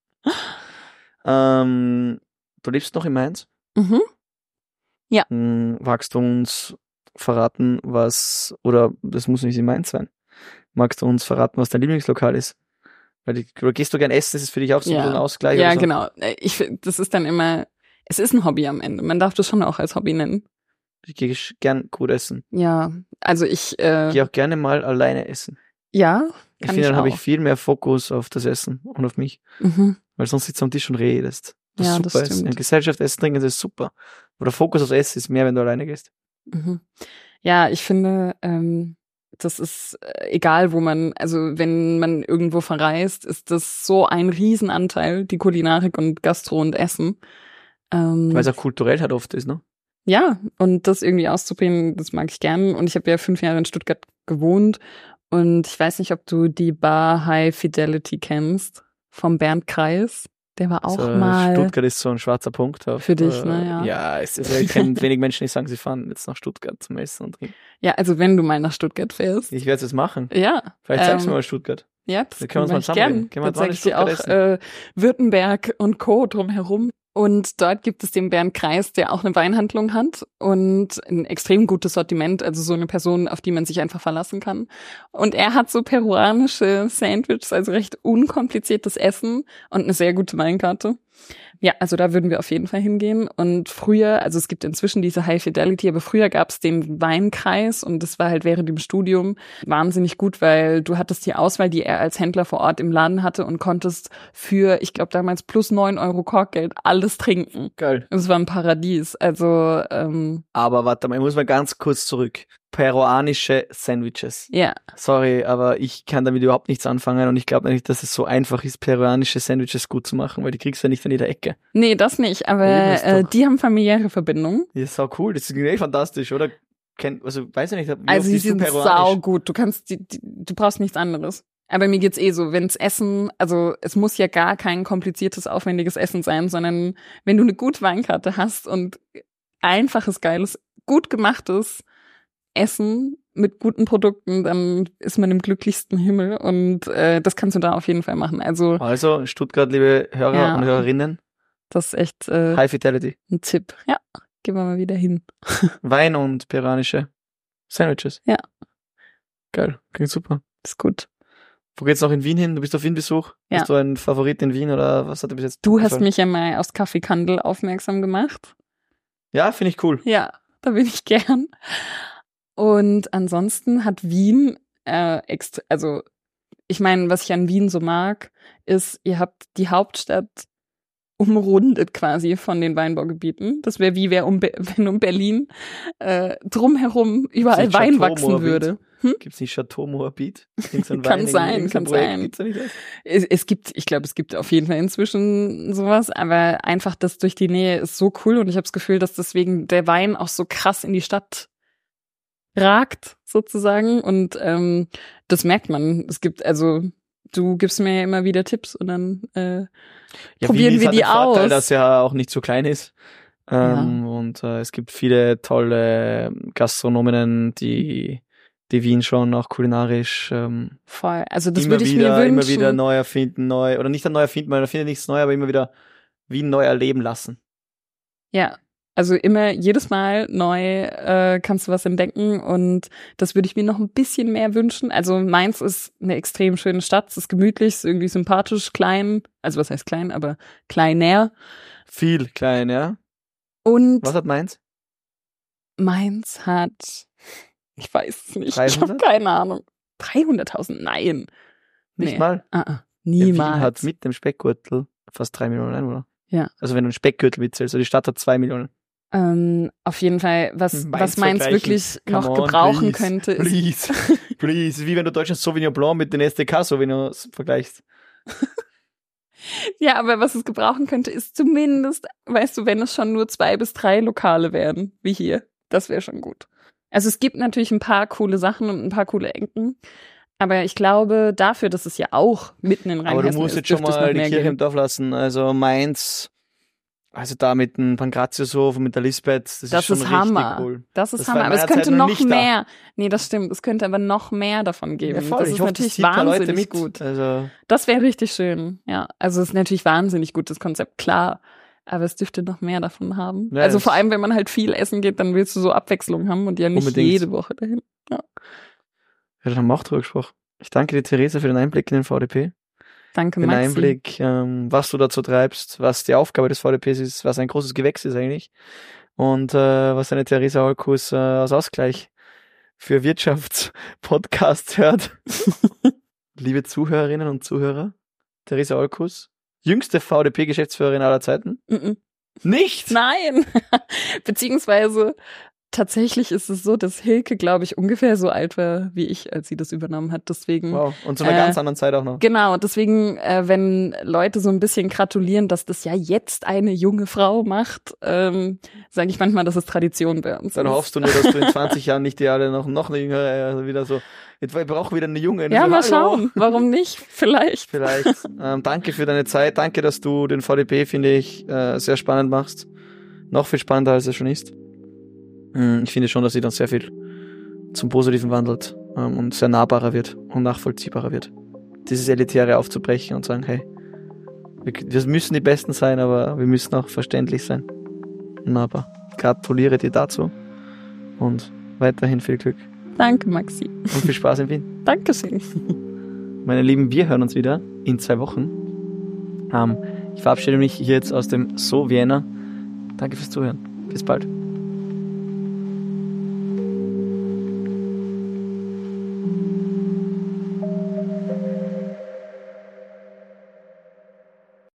Du lebst noch in Mainz? Mhm. Ja. Magst du uns verraten, oder das muss nicht in Mainz sein, magst du uns verraten, was dein Lieblingslokal ist? Oder gehst du gern essen? Das ist für dich auch so ein Ausgleich? Ja, oder so? genau. Das ist dann immer, es ist ein Hobby am Ende. Man darf das schon auch als Hobby nennen. Ich gehe gern gut essen. Ja, also ich gehe auch gerne mal alleine essen. Ja, Ich finde, dann habe ich viel mehr Fokus auf das Essen und auf mich. Mhm. Weil sonst sitzt du am Tisch und redest. Das Ja, ist das super stimmt. Essen. In Gesellschaft essen, trinken, das ist super. Aber der Fokus aufs Essen ist mehr, wenn du alleine gehst. Mhm. Ja, ich finde, das ist egal, wo man, also wenn man irgendwo verreist, ist das so ein Riesenanteil, die Kulinarik und Gastro und Essen. Weil es auch kulturell halt oft ist, ne? Ja, und das irgendwie auszuprobieren, das mag ich gern. Und ich habe ja 5 Jahre in Stuttgart gewohnt. Und ich weiß nicht, ob du die Bar High Fidelity kennst, vom Bernd Kreis. Der war auch mal... Stuttgart ist so ein schwarzer Punkt. Für dich, ne? Ja. Ja, ich kenne wenig Menschen, die sagen, sie fahren jetzt nach Stuttgart zum Essen und trinken. Ja, also wenn du mal nach Stuttgart fährst. Ich werde es jetzt machen. Ja. Vielleicht zeigst du mir mal Stuttgart. Ja, das können wir uns mal ich gern. Gehen wir Da mal zeige ich dir auch Württemberg und Co. drumherum. Und dort gibt es den Bernd Kreis, der auch eine Weinhandlung hat und ein extrem gutes Sortiment, also so eine Person, auf die man sich einfach verlassen kann. Und er hat so peruanische Sandwiches, also recht unkompliziertes Essen und eine sehr gute Weinkarte. Ja, also da würden wir auf jeden Fall hingehen. Und früher, also es gibt inzwischen diese High Fidelity, aber früher gab es den Weinkreis und das war halt während dem Studium wahnsinnig gut, weil du hattest die Auswahl, die er als Händler vor Ort im Laden hatte und konntest für, ich glaube damals plus 9 Euro Korkgeld alles trinken. Geil. Es war ein Paradies. Also Aber warte mal, ich muss mal ganz kurz zurück. Peruanische Sandwiches. ja. Sorry, aber ich kann damit überhaupt nichts anfangen und ich glaube nicht, dass es so einfach ist, peruanische Sandwiches gut zu machen, weil die kriegst du ja nicht an jeder Ecke. Nee, das nicht, Ja, aber doch. die haben familiäre Verbindungen. Ja, sau cool, das ist echt fantastisch, oder? Also, weiß ich nicht, wie Also oft sie isst du sind peruanisch? saugut. Du kannst du brauchst nichts anderes. Aber mir geht's so, wenn's Essen, also es muss ja gar kein kompliziertes, aufwendiges Essen sein, sondern wenn du eine gute Weinkarte hast und einfaches, geiles, gut gemachtes Essen mit guten Produkten, dann ist man im glücklichsten Himmel und das kannst du da auf jeden Fall machen. Also Stuttgart, liebe Hörer Ja. und Hörerinnen, das ist echt High Fidelity. ein Tipp. Ja, gehen wir mal wieder hin. Wein und peruanische Sandwiches. Ja. Geil, klingt super. Ist gut. Wo geht's noch in Wien hin? Du bist auf Wien-Besuch? Ja. Hast du einen Favorit in Wien oder was hat dir bis jetzt Du hast gefallen? mich ja mal aufs Café Kandel aufmerksam gemacht. Ja, finde ich cool. Ja, da bin ich gern. Und ansonsten hat Wien also ich meine, was ich an Wien so mag, ist, ihr habt die Hauptstadt umrundet quasi von den Weinbaugebieten. Das wäre wie wenn um Berlin drumherum überall Nicht Wein Chateau wachsen Moabit? würde. Gibt's nicht Chateau Moabit? So ein Kann Wein, sein, irgendein kann Projekt? sein. Gibt's da nicht das? Ich glaube, es gibt auf jeden Fall inzwischen sowas, aber einfach das durch die Nähe ist so cool und ich habe das Gefühl, dass deswegen der Wein auch so krass in die Stadt ragt, sozusagen. Und das merkt man. Es gibt also du gibst mir ja immer wieder Tipps und dann Ja, probieren Wien wir hat die den Vorteil, aus. dass ja auch nicht so klein ist. Ja. Und es gibt viele tolle Gastronominnen, die Wien schon auch kulinarisch Voll. Also das immer würde ich mir wünschen. immer wieder neu erfinden, oder nicht neu erfinden, man erfindet nichts neu, aber immer wieder Wien neu erleben lassen. Ja, also immer jedes Mal neu kannst du was entdecken und das würde ich mir noch ein bisschen mehr wünschen. Also Mainz ist eine extrem schöne Stadt, es ist gemütlich, es ist irgendwie sympathisch, klein, also was heißt klein, aber kleiner. Viel klein, ja. Und Was hat Mainz? Mainz hat, ich weiß es nicht, ich 300? habe keine Ahnung. 300.000? Nein. Nicht mal. Ja, Wien niemals. hat mit dem Speckgürtel fast 3 Millionen Einwohner. Ja. Also wenn du einen Speckgürtel mitzählst, also die Stadt hat 2 Millionen. Auf jeden Fall, was Mainz vergleichen. wirklich Come noch on, gebrauchen please, könnte, ist Please. Wie wenn du Deutschland Sauvignon Blanc mit den SDK Sauvignon vergleichst. ja, aber was es gebrauchen könnte, ist zumindest, weißt du, wenn es schon nur 2 bis 3 Lokale wären, wie hier. Das wäre schon gut. Also es gibt natürlich ein paar coole Sachen und ein paar coole Ecken. Aber ich glaube, dafür, dass es ja auch mitten in Rheinhessen ist, Aber du musst jetzt schon dürfte es noch mal die mehr Kirche geben. im Dorf lassen. Also Mainz, also da mit dem Pankratiushof und mit der Lisbeth, das ist schon ist richtig Hammer. cool. Das ist Das war Hammer. in Aber es meiner könnte Zeit noch noch nicht da. mehr. Nee, das stimmt. Es könnte aber noch mehr davon geben. Ja, voll. Das Ich ist hoffe, natürlich das zieht ein paar Leute wahnsinnig mit. gut. Also Das wäre richtig schön. Ja, also es ist natürlich wahnsinnig gut, das Konzept, klar. Aber es dürfte noch mehr davon haben. Ja, also das- vor allem, wenn man halt viel essen geht, dann willst du so Abwechslung haben und ja nicht Unbedingt. jede Woche dahin. ja, dann haben wir auch drüber gesprochen. Ich danke dir, Theresa, für den Einblick in den VDP. Danke, Den Maxi. Einblick, was du dazu treibst, was die Aufgabe des VDPs ist, was ein großes Gewächs ist eigentlich. Und was eine Theresa Olkus als Ausgleich für Wirtschaftspodcasts hört. Liebe Zuhörerinnen und Zuhörer, Theresa Olkus, jüngste VDP-Geschäftsführerin aller Zeiten. Nicht? Nein. Beziehungsweise tatsächlich ist es so, dass Hilke, glaube ich, ungefähr so alt war wie ich, als sie das übernommen hat. Deswegen. Wow. Und zu einer ganz anderen Zeit auch noch. Genau, deswegen, wenn Leute so ein bisschen gratulieren, dass das ja jetzt eine junge Frau macht, sage ich manchmal, das ist Tradition bei uns. Dann hoffst du nur, dass du in 20 Jahren nicht die alle noch eine jüngere, wieder so, jetzt wir brauchen wieder eine junge. Ja, so, mal hallo. schauen. Warum nicht? Vielleicht. Vielleicht. Danke für deine Zeit. Danke, dass du den VDP, finde ich, sehr spannend machst. Noch viel spannender, als er schon ist. Ich finde schon, dass sie dann sehr viel zum Positiven wandelt und sehr nahbarer wird und nachvollziehbarer wird. Dieses Elitäre aufzubrechen und sagen, hey, wir müssen die Besten sein, aber wir müssen auch verständlich sein. Nahbar. Gratuliere dir dazu und weiterhin viel Glück Danke, Maxi. und viel Spaß in Wien. Dankeschön. Meine Lieben, wir hören uns wieder in 2 Wochen. Ich verabschiede mich hier jetzt aus dem So Vienna. Danke fürs Zuhören. Bis bald.